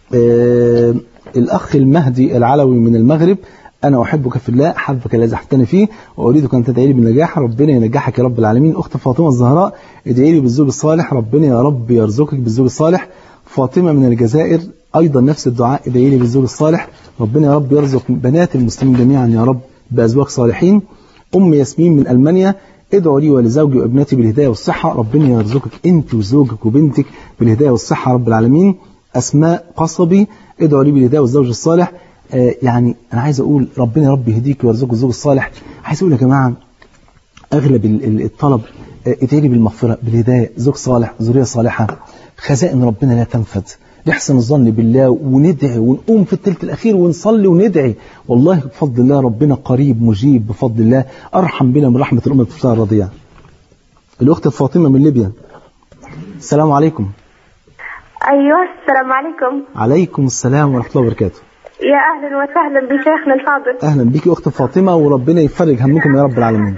الأخ المهدي العلوي من المغرب، أنا أحبك في الله، أحبك الذي أحببتني فيه، وأريدك أن تدعي لي بالنجاح، ربنا ينجحك يا رب العالمين. أخت فاطمة الزهراء، ادعي لي بالزوج الصالح، ربنا يا رب يرزقك بالزوج الصالح. فاطمة من الجزائر أيضا نفس الدعاء، ادعي لي بالزوج الصالح، ربنا يا رب يرزق بنات المسلمين جميعا يا رب بأزواج صالحين. أم ياسمين من ألمانيا، ادعوا لي ولزوجي وابنتي بالهداية والصحة، ربنا يرزقك أنت وزوجك وبنتك بالهداية والصحة رب العالمين. أسماء قصبي، ادعوا لي بالهداية والزوج الصالح. يعني أنا عايز أقول ربنا يا رب يهديك ويرزقك الزوج الصالح. عايز أقول يا جماعة أغلب الطلب، ادعي لي بالمغفرة بالهداية، زوج صالح، ذرية صالحة. خزائن ربنا لا تنفد، نحسن الظن بالله وندعي ونقوم في الثلث الأخير ونصلي وندعي، والله بفضل الله ربنا قريب مجيب بفضل الله، أرحم بنا من رحمة الأمة الطفلة الرضيعة. الأخت فاطمة من ليبيا، السلام عليكم. أيوة السلام عليكم. عليكم السلام ورحمة الله وبركاته. يا أهلا وسهلا بشيخنا الفاضل. أهلا بك أخت فاطمة، وربنا يفرج همكم يا رب العالمين.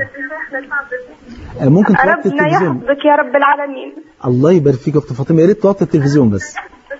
ممكن توطي التلفزيون؟ ربنا يحفظك يا رب العالمين. الله يبارك فيك أخت فاطمة، يا ريت توطي التلفزيون بس.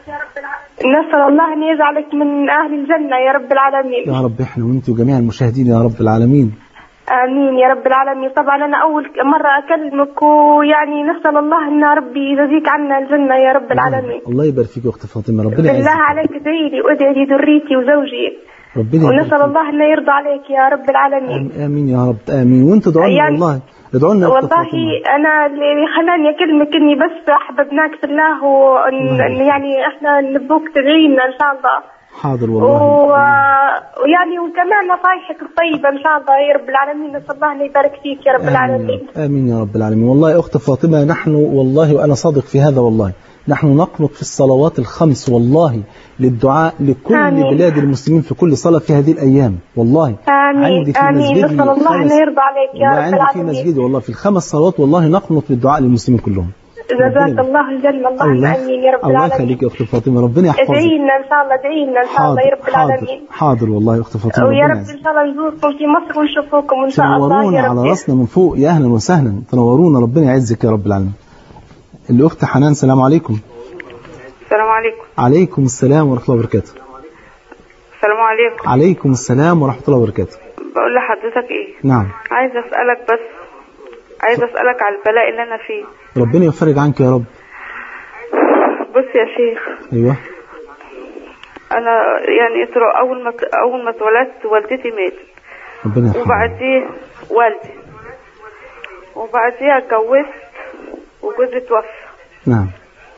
نسأل الله أن يجعلك من أهل الجنة يا رب العالمين. يا رب إحنا وأنت وجميع المشاهدين يا رب العالمين. آمين يا رب العالمين. طبعا أنا أول مرة أكلمك، ويعني نسأل الله أن ربي يجزيك عنا الجنة يا رب العالمين. الله يبارك فيك أخت فاطمة، ربنا يعزك. بالله عليك ادعي لي وادعي لي ذريتي وزوجي، ونسأل الله أن يرضى عليك يا رب العالمين. آمين يا رب آمين. وأنت ادعوا لنا يعني والله، ادعوا لنا. والله أنا اللي خلاني أكلمك إني بس أحببناك في الله، وإن يعني إحنا نبوك تدعي لنا إن شاء الله. حاضر والله. ويعني وكمان نصايحك الطيبة إن شاء الله يا رب العالمين، نسأل الله أن يبارك فيك يا رب العالمين. آمين يا رب العالمين. والله يا أخت فاطمة نحن والله، وأنا صادق في هذا والله، نحن نقنط في الصلوات الخمس والله للدعاء لكل بلاد المسلمين في كل صلاة في هذه الأيام والله. آمين آمين. نسأل الله أن يرضى عليك يا رب العالمين. عندي في مسجدي والله في الخمس صلوات والله نقنط للدعاء للمسلمين كلهم. جزاك الله الجنة. اللهم آمين يا رب العالمين. الله يخليك يا أخت فاطمة، ربنا يحفظك. ادعي لنا إن شاء الله، ادعي لنا إن شاء الله يا رب العالمين. حاضر والله يا أخت فاطمة. ويا رب إن شاء الله نزوركم في مصر ونشوفوكم إن شاء الله يا رب. تنورونا على رأسنا من فوق، يا أهلا وسهلا، تنورونا، ربنا يعزك يا رب العالمين. الأخت حنان، السلام عليكم. السلام عليكم. عليكم السلام ورحمة الله وبركاته. السلام عليكم. عليكم السلام ورحمة الله وبركاته. بقول لحضرتك إيه؟ نعم. عايزة أسألك على البلاء اللي أنا فيه. ربنا يفرج عنك يا رب. بص يا شيخ. أيوة. أنا يعني أول ما اتولدت والدتي ماتت. ربنا يرحمها. وبعديه والدي، وبعديها اتجوزت وجوزي توفى. نعم.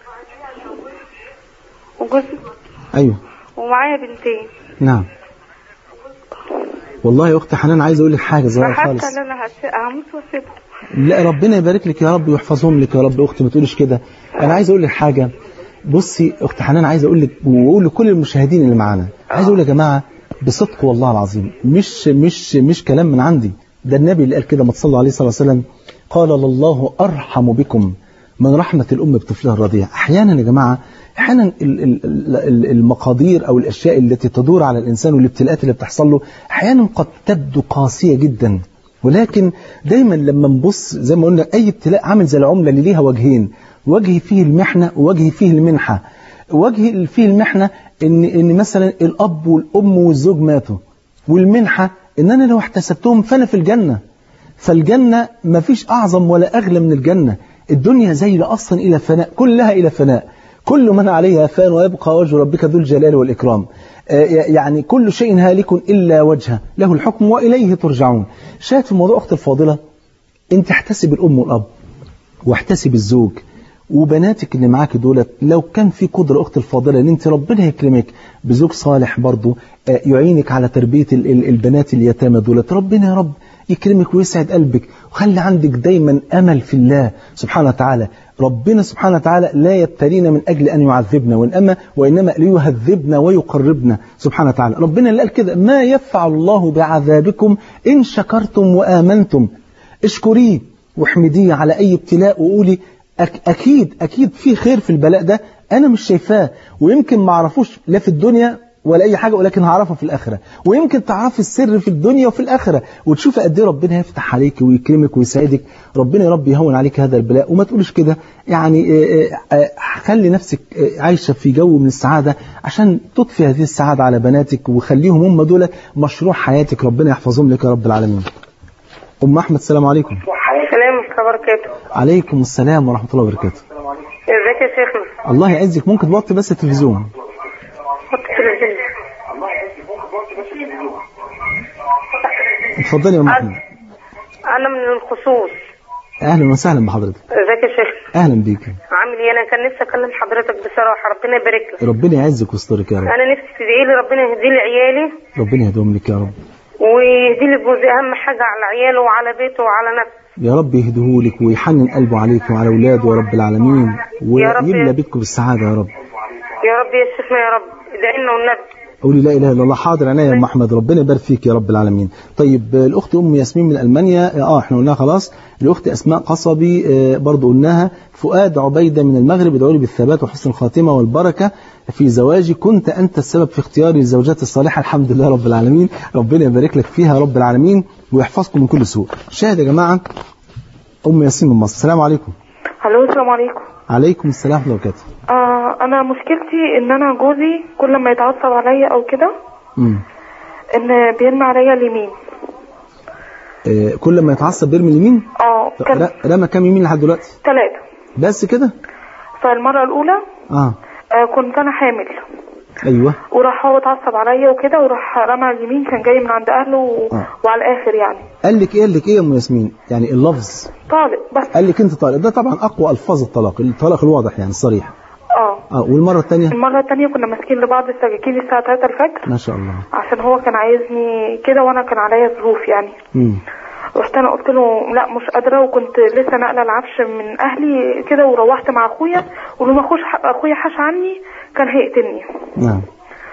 وجوزي. أيوة. ومعايا بنتين. نعم. والله يا أخت حنان عايز أقول لك حاجة صغيرة خالص. حتى أنا هموت واسيبهم. لا ربنا يبارك لك يا رب ويحفظهم لك يا رب. أختي ما تقولش كده. أنا عايز أقول لك حاجة. بصي أخت حنان، عايز أقول لك وأقول لكل المشاهدين اللي معانا، عايز أقول يا جماعة بصدق والله العظيم، مش كلام من عندي، ده النبي اللي قال كده، ما تصلوا عليه صلى الله عليه وسلم، قال الله أرحم بكم من رحمة الأم بطفلها الرضيع. أحيانا يا جماعة، أحيانا المقادير أو الأشياء التي تدور على الإنسان والابتلاءات اللي بتحصل له أحيانا قد تبدو قاسية جدا، ولكن دايما لما نبص زي ما قلنا أي ابتلاء عامل زي العملة اللي ليها وجهين، وجه فيه المحنة ووجه فيه المنحة. وجه فيه المحنة إن مثلا الأب والأم والزوج ماتوا، والمنحة إن أنا لو احتسبتهم فأنا في الجنة. فالجنة ما فيش أعظم ولا أغلى من الجنة. الدنيا زايلة أصلا إلى فناء، كلها إلى فناء، كل من عليها فان ويبقى وجه ربك ذو الجلال والإكرام. يعني كل شيء هالك إلا وجهه، له الحكم وإليه ترجعون. شاهد في الموضوع أختي الفاضلة، أنت احتسب الأم والأب، واحتسب الزوج، وبناتك اللي معاك دولت لو كان في قدرة أختي الفاضلة ان انت ربنا يكرمك بزوج صالح برضو يعينك على تربية البنات اليتامى دولت، ربنا يا رب يكرمك ويسعد قلبك، وخلي عندك دايما أمل في الله سبحانه وتعالى. ربنا سبحانه وتعالى لا يبتلينا من أجل أن يعذبنا، وإنما ليهذبنا ويقربنا سبحانه وتعالى. ربنا اللي قال كده: ما يفعل الله بعذابكم إن شكرتم وآمنتم. اشكريه واحمديه على أي ابتلاء، وقولي أكيد في خير في البلاء ده أنا مش شايفاه، ويمكن ما أعرفوش لا في الدنيا ولا أي حاجة، ولكن هعرفه في الآخرة. ويمكن تعرفي السر في الدنيا وفي الآخرة، وتشوفي قد ايه ربنا يفتح عليك ويكرمك ويسعدك. ربنا يا رب يهون عليك هذا البلاء، وما تقولش كده يعني. خلي نفسك عايشة في جو من السعادة عشان تضفي هذه السعادة على بناتك، وخليهم هم دول مشروع حياتك. ربنا يحفظهم لك يا رب العالمين. أم أحمد السلام عليكم. السلام ورحمة الله وبركاته. عليكم السلام ورحمة الله وبركاته. ازيك يا شيخنا؟ الله يعزك. ممكن توطي بس التلفزيون؟ اتفضلي يا أم أحمد. أنا من الخصوص. أهلا وسهلا بحضرتك. ازيك يا شيخ؟ أهلا بيك. عامل ايه؟ أنا كان نفسي أكلم حضرتك بصراحة، ربنا يبارك لك. ربنا يعزك ويسترك يا رب. أنا نفسي تدعي لي ربنا يهدي لي عيالي. ربنا يهديهم لك يا رب. ويهدي لي جوزي، أهم حاجة على عياله وعلى بيته وعلى نفسه. يا رب يهديهولك ويحنن قلبه عليك وعلى أولاده يا رب العالمين، ويملى بيتكم بالسعادة يا رب. يا رب يا شيخنا يا رب، ادعي لنا والنبي. قولي لا إله إلا الله. حاضر عينيا يا أم أحمد، ربنا يبارك فيك يا رب العالمين. طيب الأخت أم ياسمين من ألمانيا، احنا قلناها خلاص. الأخت أسماء قصبي برضو قلناها. فؤاد عبيدة من المغرب: ادعوا لي بالثبات وحسن الخاتمة والبركة في زواجي، كنت أنت السبب في اختياري للزوجات الصالحة. الحمد لله رب العالمين، ربنا يبارك لك فيها يا رب العالمين ويحفظكم من كل سوء. شاهد يا جماعة. أم ياسمين من مصر، السلام عليكم. الو السلام عليكم. عليكم السلام ورحمة الله وبركاته. انا مشكلتي ان انا جوزي كل ما يتعصب عليا او كده ان بيرمي عليا اليمين. كل ما يتعصب بيرمي اليمين؟ رمى كام يمين لحد دلوقتي؟ 3 بس كده؟ فالمرة الأولى كنت أنا حامل. أيوة. وراح هو اتعصب عليا وكده، وراح رمى اليمين، كان جاي من عند أهله وعلى الآخر يعني. قال لك إيه يا أم ياسمين؟ يعني اللفظ طالق بس. قال لك أنت طالق، ده طبعا أقوى ألفاظ الطلاق الواضح يعني الصريح. والمرة الثانية؟ المرة الثانية كنا ماسكين لبعض السكاكين الساعة 3 الفجر. ما شاء الله. عشان هو كان عايزني كده وأنا كان عليا ظروف يعني. رحت أنا قلت له لا مش قادرة، وكنت لسه ناقلة العفش من أهلي كده، وروحت مع أخويا، ولما أخويا حاش عني كان هيقتلني. نعم.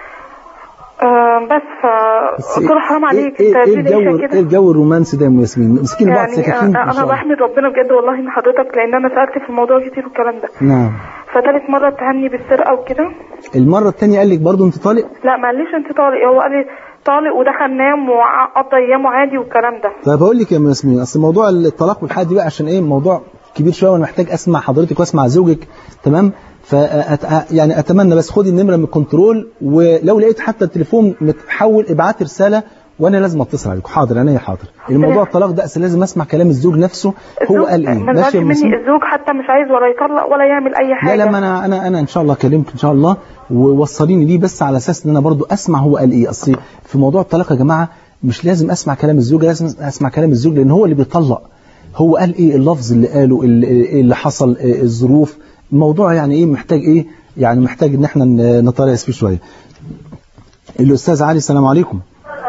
بس فقلت له حرام عليك. ايه الجو الرومانسي ده يا ام ياسمين؟ مسكين بعض سكاكين. انا بحمد ربنا بجد والله ان حضرتك، لان انا سالت في الموضوع كتير والكلام ده. نعم. فتالت مره اتهمني بالسرقه وكده. المره الثانيه قال لك برضه انت طالق؟ لا ما قاليش انت طالق، هو قال لي طالق ودخل نام وقضى ايامه عادي والكلام ده. طيب هقول لك يا ام ياسمين، اصل موضوع الطلاق والحاجات دي بقى عشان ايه موضوع كبير شويه، وانا محتاج اسمع حضرتك واسمع زوجك، تمام؟ يعني اتمنى بس خدي النمره من الكنترول، ولو لقيت حتى التليفون متحول ابعتي رساله وانا لازم اتصل عليكم. حاضر عينيا حاضر. الموضوع الطلاق ده اصل لازم اسمع كلام الزوج نفسه، هو قال ايه. ماشي مني الزوج حتى مش عايز ولا يطلق ولا يعمل اي حاجه. لا ما انا ان شاء الله اكلمك ان شاء الله، ووصليني ليه بس على اساس ان انا برضو اسمع هو قال ايه. اصل في موضوع الطلاق يا جماعه مش لازم اسمع كلام الزوج، لازم اسمع كلام الزوج، لان هو اللي بيطلق، هو قال ايه، اللفظ اللي قاله، اللي حصل، الظروف. الموضوع يعني ايه محتاج ايه، يعني محتاج ان احنا نتريث فيه شويه. الاستاذ علي السلام عليكم.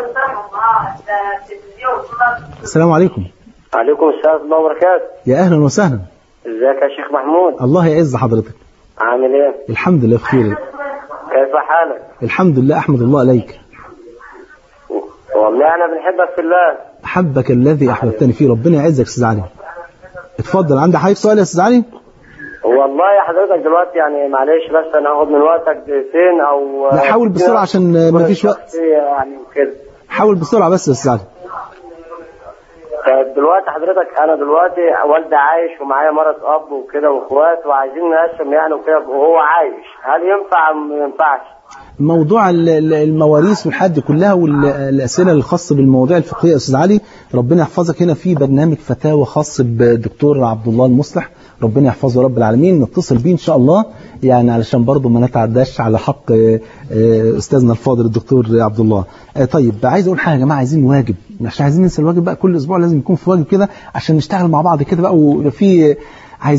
السلام عليكم. عليكم السلام ورحمة الله وبركاته. يا اهلا وسهلا. ازيك يا شيخ محمود؟ الله يعز حضرتك. عامل ايه؟ الحمد لله بخير. كيف حالك؟ الحمد لله احمد الله عليك. والله انا بنحبك في الله. احبك الذي احببتني فيه. ربنا يعزك يا استاذ علي. اتفضل. عندك حضرتك سؤال يا استاذ علي؟ والله يا حضرتك دلوقتي يعني معلش بس انا هاخد من وقتك دقيقتين او لا حاول بسرعه عشان ما فيش وقت يعني كده. حاول بسرعه بس يا استاذ علي. طيب دلوقتي حضرتك انا دلوقتي والدي عايش ومعايا مرض اب وكده واخوات وعايزين نقسم يعني وكده، وهو عايش، هل ينفع ما ينفعش؟ موضوع المواريث والحد كلها والاسئله الخاصه بالمواضيع الفقهيه يا استاذ علي، ربنا يحفظك. هنا في برنامج فتاوى خاص بالدكتور عبد الله المصلح، ربنا يحفظه رب العالمين، نتصل بيه ان شاء الله يعني علشان برضه ما نتعداش على حق استاذنا الفاضل الدكتور عبد الله. طيب عايز اقول حاجه يا جماعه، عايزين واجب، مش عايزين ننسى الواجب بقى، كل اسبوع لازم يكون في واجب كده عشان نشتغل مع بعض كده بقى، وفي عايزين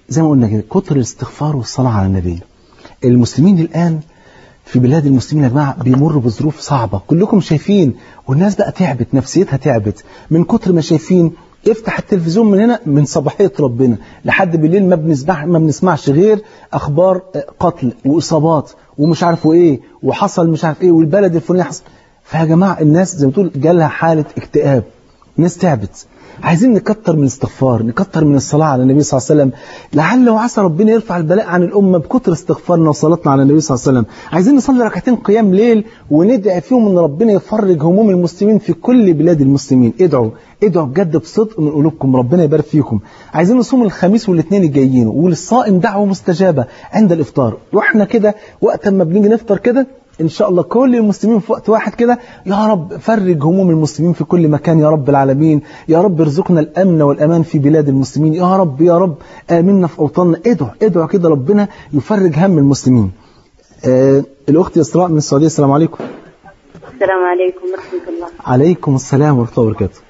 زي ما قلنا كده كتر الاستغفار والصلاة على النبي. المسلمين الآن في بلاد المسلمين يا جماعة بيمروا بظروف صعبة، كلكم شايفين، والناس بقى تعبت، نفسيتها تعبت من كتر ما شايفين. افتح التلفزيون من هنا من صباحية ربنا لحد بالليل ما بنسمعش غير أخبار قتل وإصابات ومش عارف ايه وحصل مش عارف ايه والبلد الفلاني حصل. فيا جماعة الناس زي ما تقول جالها حالة اكتئاب، الناس تعبت. عايزين نكتر من الاستغفار، نكتر من الصلاة على النبي صلى الله عليه وسلم، لعل وعسى ربنا يرفع البلاء عن الأمة بكتر استغفارنا وصلاتنا على النبي صلى الله عليه وسلم. عايزين نصلي ركعتين قيام ليل وندعي فيهم ان ربنا يفرج هموم المسلمين في كل بلاد المسلمين. ادعوا بجد بصدق من قلوبكم، ربنا يبارك فيكم. عايزين نصوم الخميس والاثنين الجايين، وللصائم دعوة مستجابة عند الإفطار. واحنا كده وقت ما بنيجي نفطر كده إن شاء الله كل المسلمين في وقت واحد كده، يا رب فرج هموم المسلمين في كل مكان يا رب العالمين، يا رب ارزقنا الأمن والأمان في بلاد المسلمين، يا رب آمنا في أوطاننا. ادعوا كده ربنا يفرج هم المسلمين. الأخت إسراء من السعودية، السلام عليكم. السلام عليكم ورحمة الله. عليكم السلام ورحمة الله وبركاته.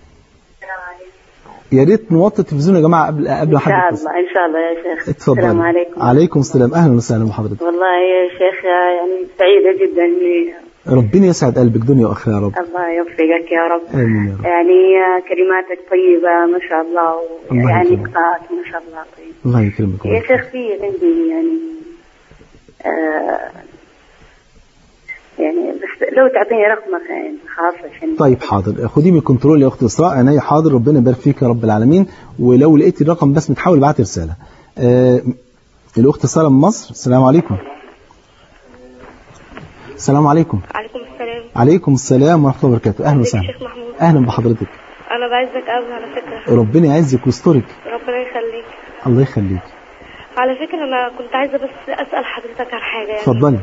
يا ريت نوطي التلفزيون يا جماعة قبل حد. إن شاء الله يا شيخ. اتفضل. السلام عليكم. عليكم السلام، أهلا وسهلا بحضرتك. والله يا شيخ يعني سعيدة جدا إني ربنا يسعد قلبك دنيا وآخرة يا رب. الله يوفقك يا رب. آمين يا رب. يعني كلماتك طيبة ما شاء الله، يعني قراءات ما شاء الله طيب. الله يكرمك يا شيخ في عندي يعني بس لو تعطيني رقمك يعني خاص عشان. طيب حاضر، خدي من الكنترول يا اخت اسراء. عينيا حاضر، ربنا يبارك فيك يا رب العالمين. ولو لقيتي الرقم بس بتحاول ابعتي رساله. الاخت ساره من مصر، السلام عليكم. السلام عليكم. عليكم السلام. عليكم السلام ورحمه الله وبركاته. اهلا وسهلا. شيخ محمود. اهلا بحضرتك. انا بعزك قوي على فكره. ربنا يعزك ويسترك. ربنا يخليك. الله يخليك. على فكره انا كنت عايزه بس اسال حضرتك عن حاجه يعني. اتفضلي.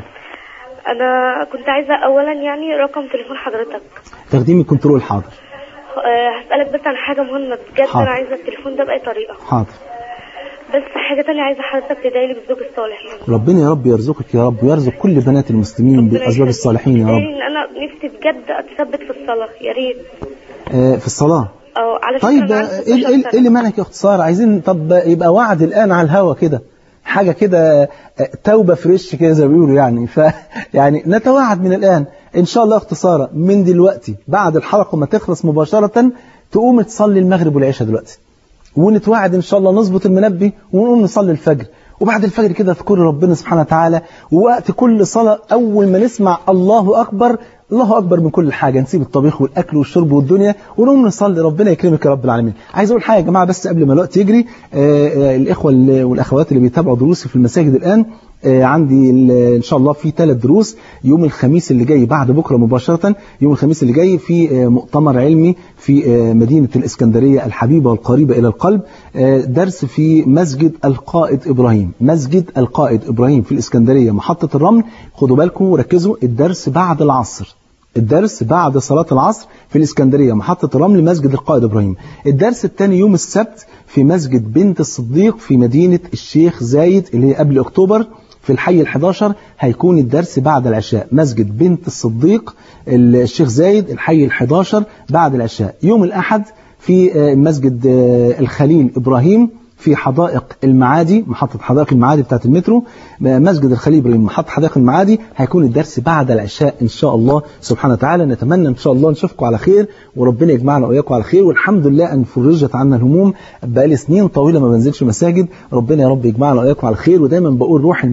انا كنت عايزه اولا يعني رقم تليفون حضرتك. تاخديه من الكنترول. حاضر. هسالك بس عن حاجه مهمه بجد. حاضر. انا عايزه التليفون ده باي طريقه. حاضر. بس حاجه ثانيه عايزه حضرتك تدعي لي بالزوج الصالح يعني. ربنا يا رب يرزقك يا رب، ويرزق كل بنات المسلمين بالازواج الصالحين يا رب. انا نفسي بجد اتثبت في الصلاه يا ريت. في الصلاه. على فكره. طيب ايه اللي معنى يا اخت ساره؟ عايزين طب يبقى وعد الان على الهوا كده، حاجة كده توبة فريش كده زي ما بيقولوا يعني. يعني نتوعد من الآن إن شاء الله اختصارا من دلوقتي بعد الحلقة ما تخلص مباشرة تقوم تصلي المغرب والعشاء دلوقتي، ونتوعد إن شاء الله نظبط المنبه ونقوم نصلي الفجر، وبعد الفجر كده تذكر ربنا سبحانه وتعالى، ووقت كل صلاة أول ما نسمع الله أكبر، الله أكبر من كل حاجة، نسيب الطبيخ والأكل والشرب والدنيا ونقوم نصلي. ربنا يكرمك يا رب العالمين. عايز أقول حاجة يا جماعة بس قبل ما الوقت يجري. الإخوة والأخوات اللي بيتابعوا دروسي في المساجد الآن، عندي إن شاء الله في 3 دروس يوم الخميس اللي جاي بعد بكرة مباشرة. يوم الخميس اللي جاي في مؤتمر علمي في مدينة الإسكندرية الحبيبة والقريبة إلى القلب، درس في مسجد القائد إبراهيم. مسجد القائد إبراهيم في الإسكندرية محطة الرمل. خدوا بالكم وركزوا، الدرس بعد العصر، الدرس بعد صلاة العصر في الإسكندرية محطة الرمل مسجد القائد إبراهيم. الدرس الثاني يوم السبت في مسجد بنت الصديق في مدينة الشيخ زايد اللي هي قبل أكتوبر في الحي ال11. هيكون الدرس بعد العشاء، مسجد بنت الصديق الشيخ زايد الحي ال11 بعد العشاء. يوم الأحد في مسجد الخليل إبراهيم في حدائق المعادي، محطة حدائق المعادي بتاعت المترو، مسجد الخليل إبراهيم محطة حدائق المعادي. هيكون الدرس بعد العشاء إن شاء الله سبحانه وتعالى. نتمنى إن شاء الله نشوفكم على خير، وربنا يجمعنا وإياكم على خير، والحمد لله أن فرجت عنا الهموم. بقالي سنين طويلة ما بنزلش مساجد، ربنا يا رب يجمعنا وإياكم على خير. ودايما بقول روح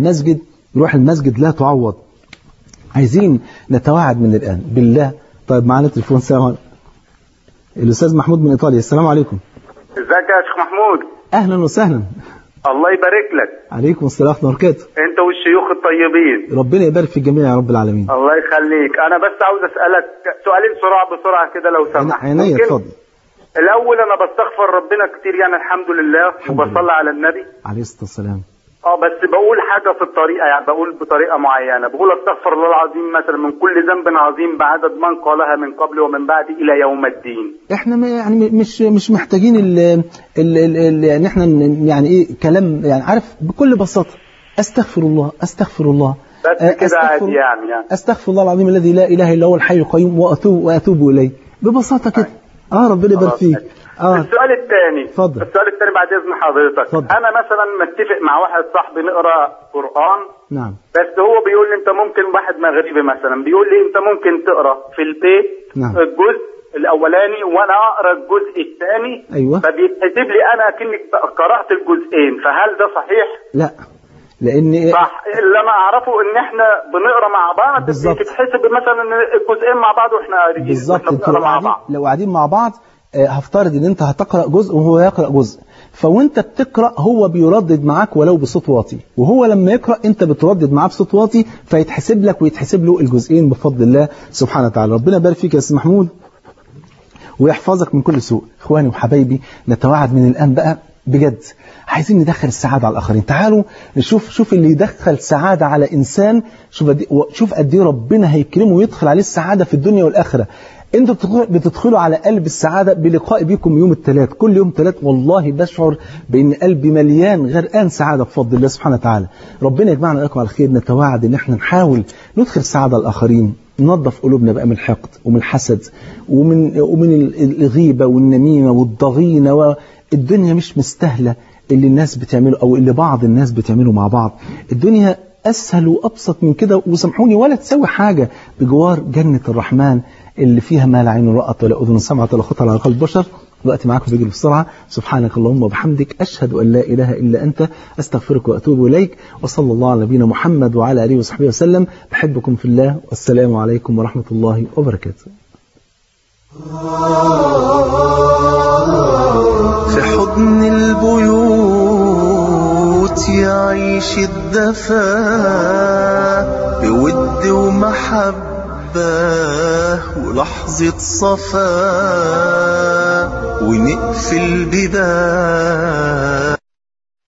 المسجد لا تعوض. عايزين نتواعد من الآن بالله. طيب معنا تليفون. السلام عليكم. الأستاذ محمود من إيطاليا، السلام عليكم. ازيك يا شيخ محمود؟ أهلا وسهلا. الله يبارك لك. عليكم السلام ورحمة الله وبركاته. انت والشيوخ الطيبين. ربنا يبارك في الجميع يا رب العالمين. الله يخليك. انا بس عاوز اسالك سؤالين بسرعه كده لو سمحت. عينيا اتفضل. الاول انا بستغفر ربنا كتير يعني الحمد لله، وبصلي على النبي عليه الصلاه والسلام. بس بقول حاجه في الطريقه، يعني بقول بطريقه معينه، بقول استغفر الله العظيم مثلا من كل ذنب عظيم بعدد من قالها من قبل ومن بعد الى يوم الدين. احنا يعني مش محتاجين يعني احنا يعني ايه كلام، يعني عارف بكل بساطه استغفر الله استغفر الله بس كده عادي يعني استغفر الله العظيم الذي لا اله الا هو الحي القيوم واتوب اليه، ببساطه كده. ربنا يبارك فيك. السؤال الثاني اتفضل. السؤال الثاني بعد اذن حضرتك. اتفضل. انا مثلا متفق مع واحد صاحبي نقرا قران، نعم، بس هو بيقول لي انت ممكن، واحد مغربي مثلا بيقول لي انت ممكن تقرا في البيت نعم. الجزء الاولاني وانا اقرا الجزء الثاني. ايوه، فبيتحسب لي انا كأنك قرات الجزئين، فهل ده صحيح؟ لا، لان صح. اللي انا اعرفه ان احنا بنقرا مع بعض، بتتحسب مثلا الجزئين مع بعض واحنا قاريين بالظبط. بنقرا مع بعض. لو قاعدين مع بعض، هفترض ان انت هتقرا جزء وهو يقرا جزء، فوانت بتقرا هو بيردد معاك ولو بصوت واطي، وهو لما يقرا انت بتردد معاه بصوت واطي، فيتحسب لك ويتحسب له الجزئين بفضل الله سبحانه وتعالى. ربنا يبارك فيك يا استاذ محمود ويحفظك من كل سوء. اخواني وحبايبي، نتوعد من الان بقى بجد، عايزين ندخل السعاده على الاخرين. تعالوا نشوف اللي يدخل سعاده على انسان، شوف قد ايه ربنا هيكرمه ويدخل عليه السعاده في الدنيا والاخره. انتوا بتدخلوا على قلب السعاده بلقاء بكم يوم الثلاث، كل يوم ثلاث والله بشعر بان قلبي مليان غرقان سعاده بفضل الله سبحانه وتعالى. ربنا يجمعنا وياكم على خير. نتوعد ان احنا نحاول ندخل السعاده على الاخرين، ننظف قلوبنا بقى من الحقد ومن الحسد ومن الغيبه والنميمه والضغينه. والدنيا مش مستاهله اللي الناس بتعمله او اللي بعض الناس بتعمله مع بعض. الدنيا اسهل وابسط من كده، وسامحوني ولا تسوي حاجه بجوار جنه الرحمن اللي فيها ما لا عين رأت ولا أذن سمعت ولا خطر على قلب بشر. الوقت معاكم بيجري بسرعة. سبحانك اللهم وبحمدك، أشهد أن لا إله إلا أنت، أستغفرك وأتوب إليك. وصلى الله على نبينا محمد وعلى آله وصحبه وسلم. بحبكم في الله، والسلام عليكم ورحمة الله وبركاته. في حضن البيوت يعيش الدفا بود ومحبة ولحظة صفا ونقفل بباب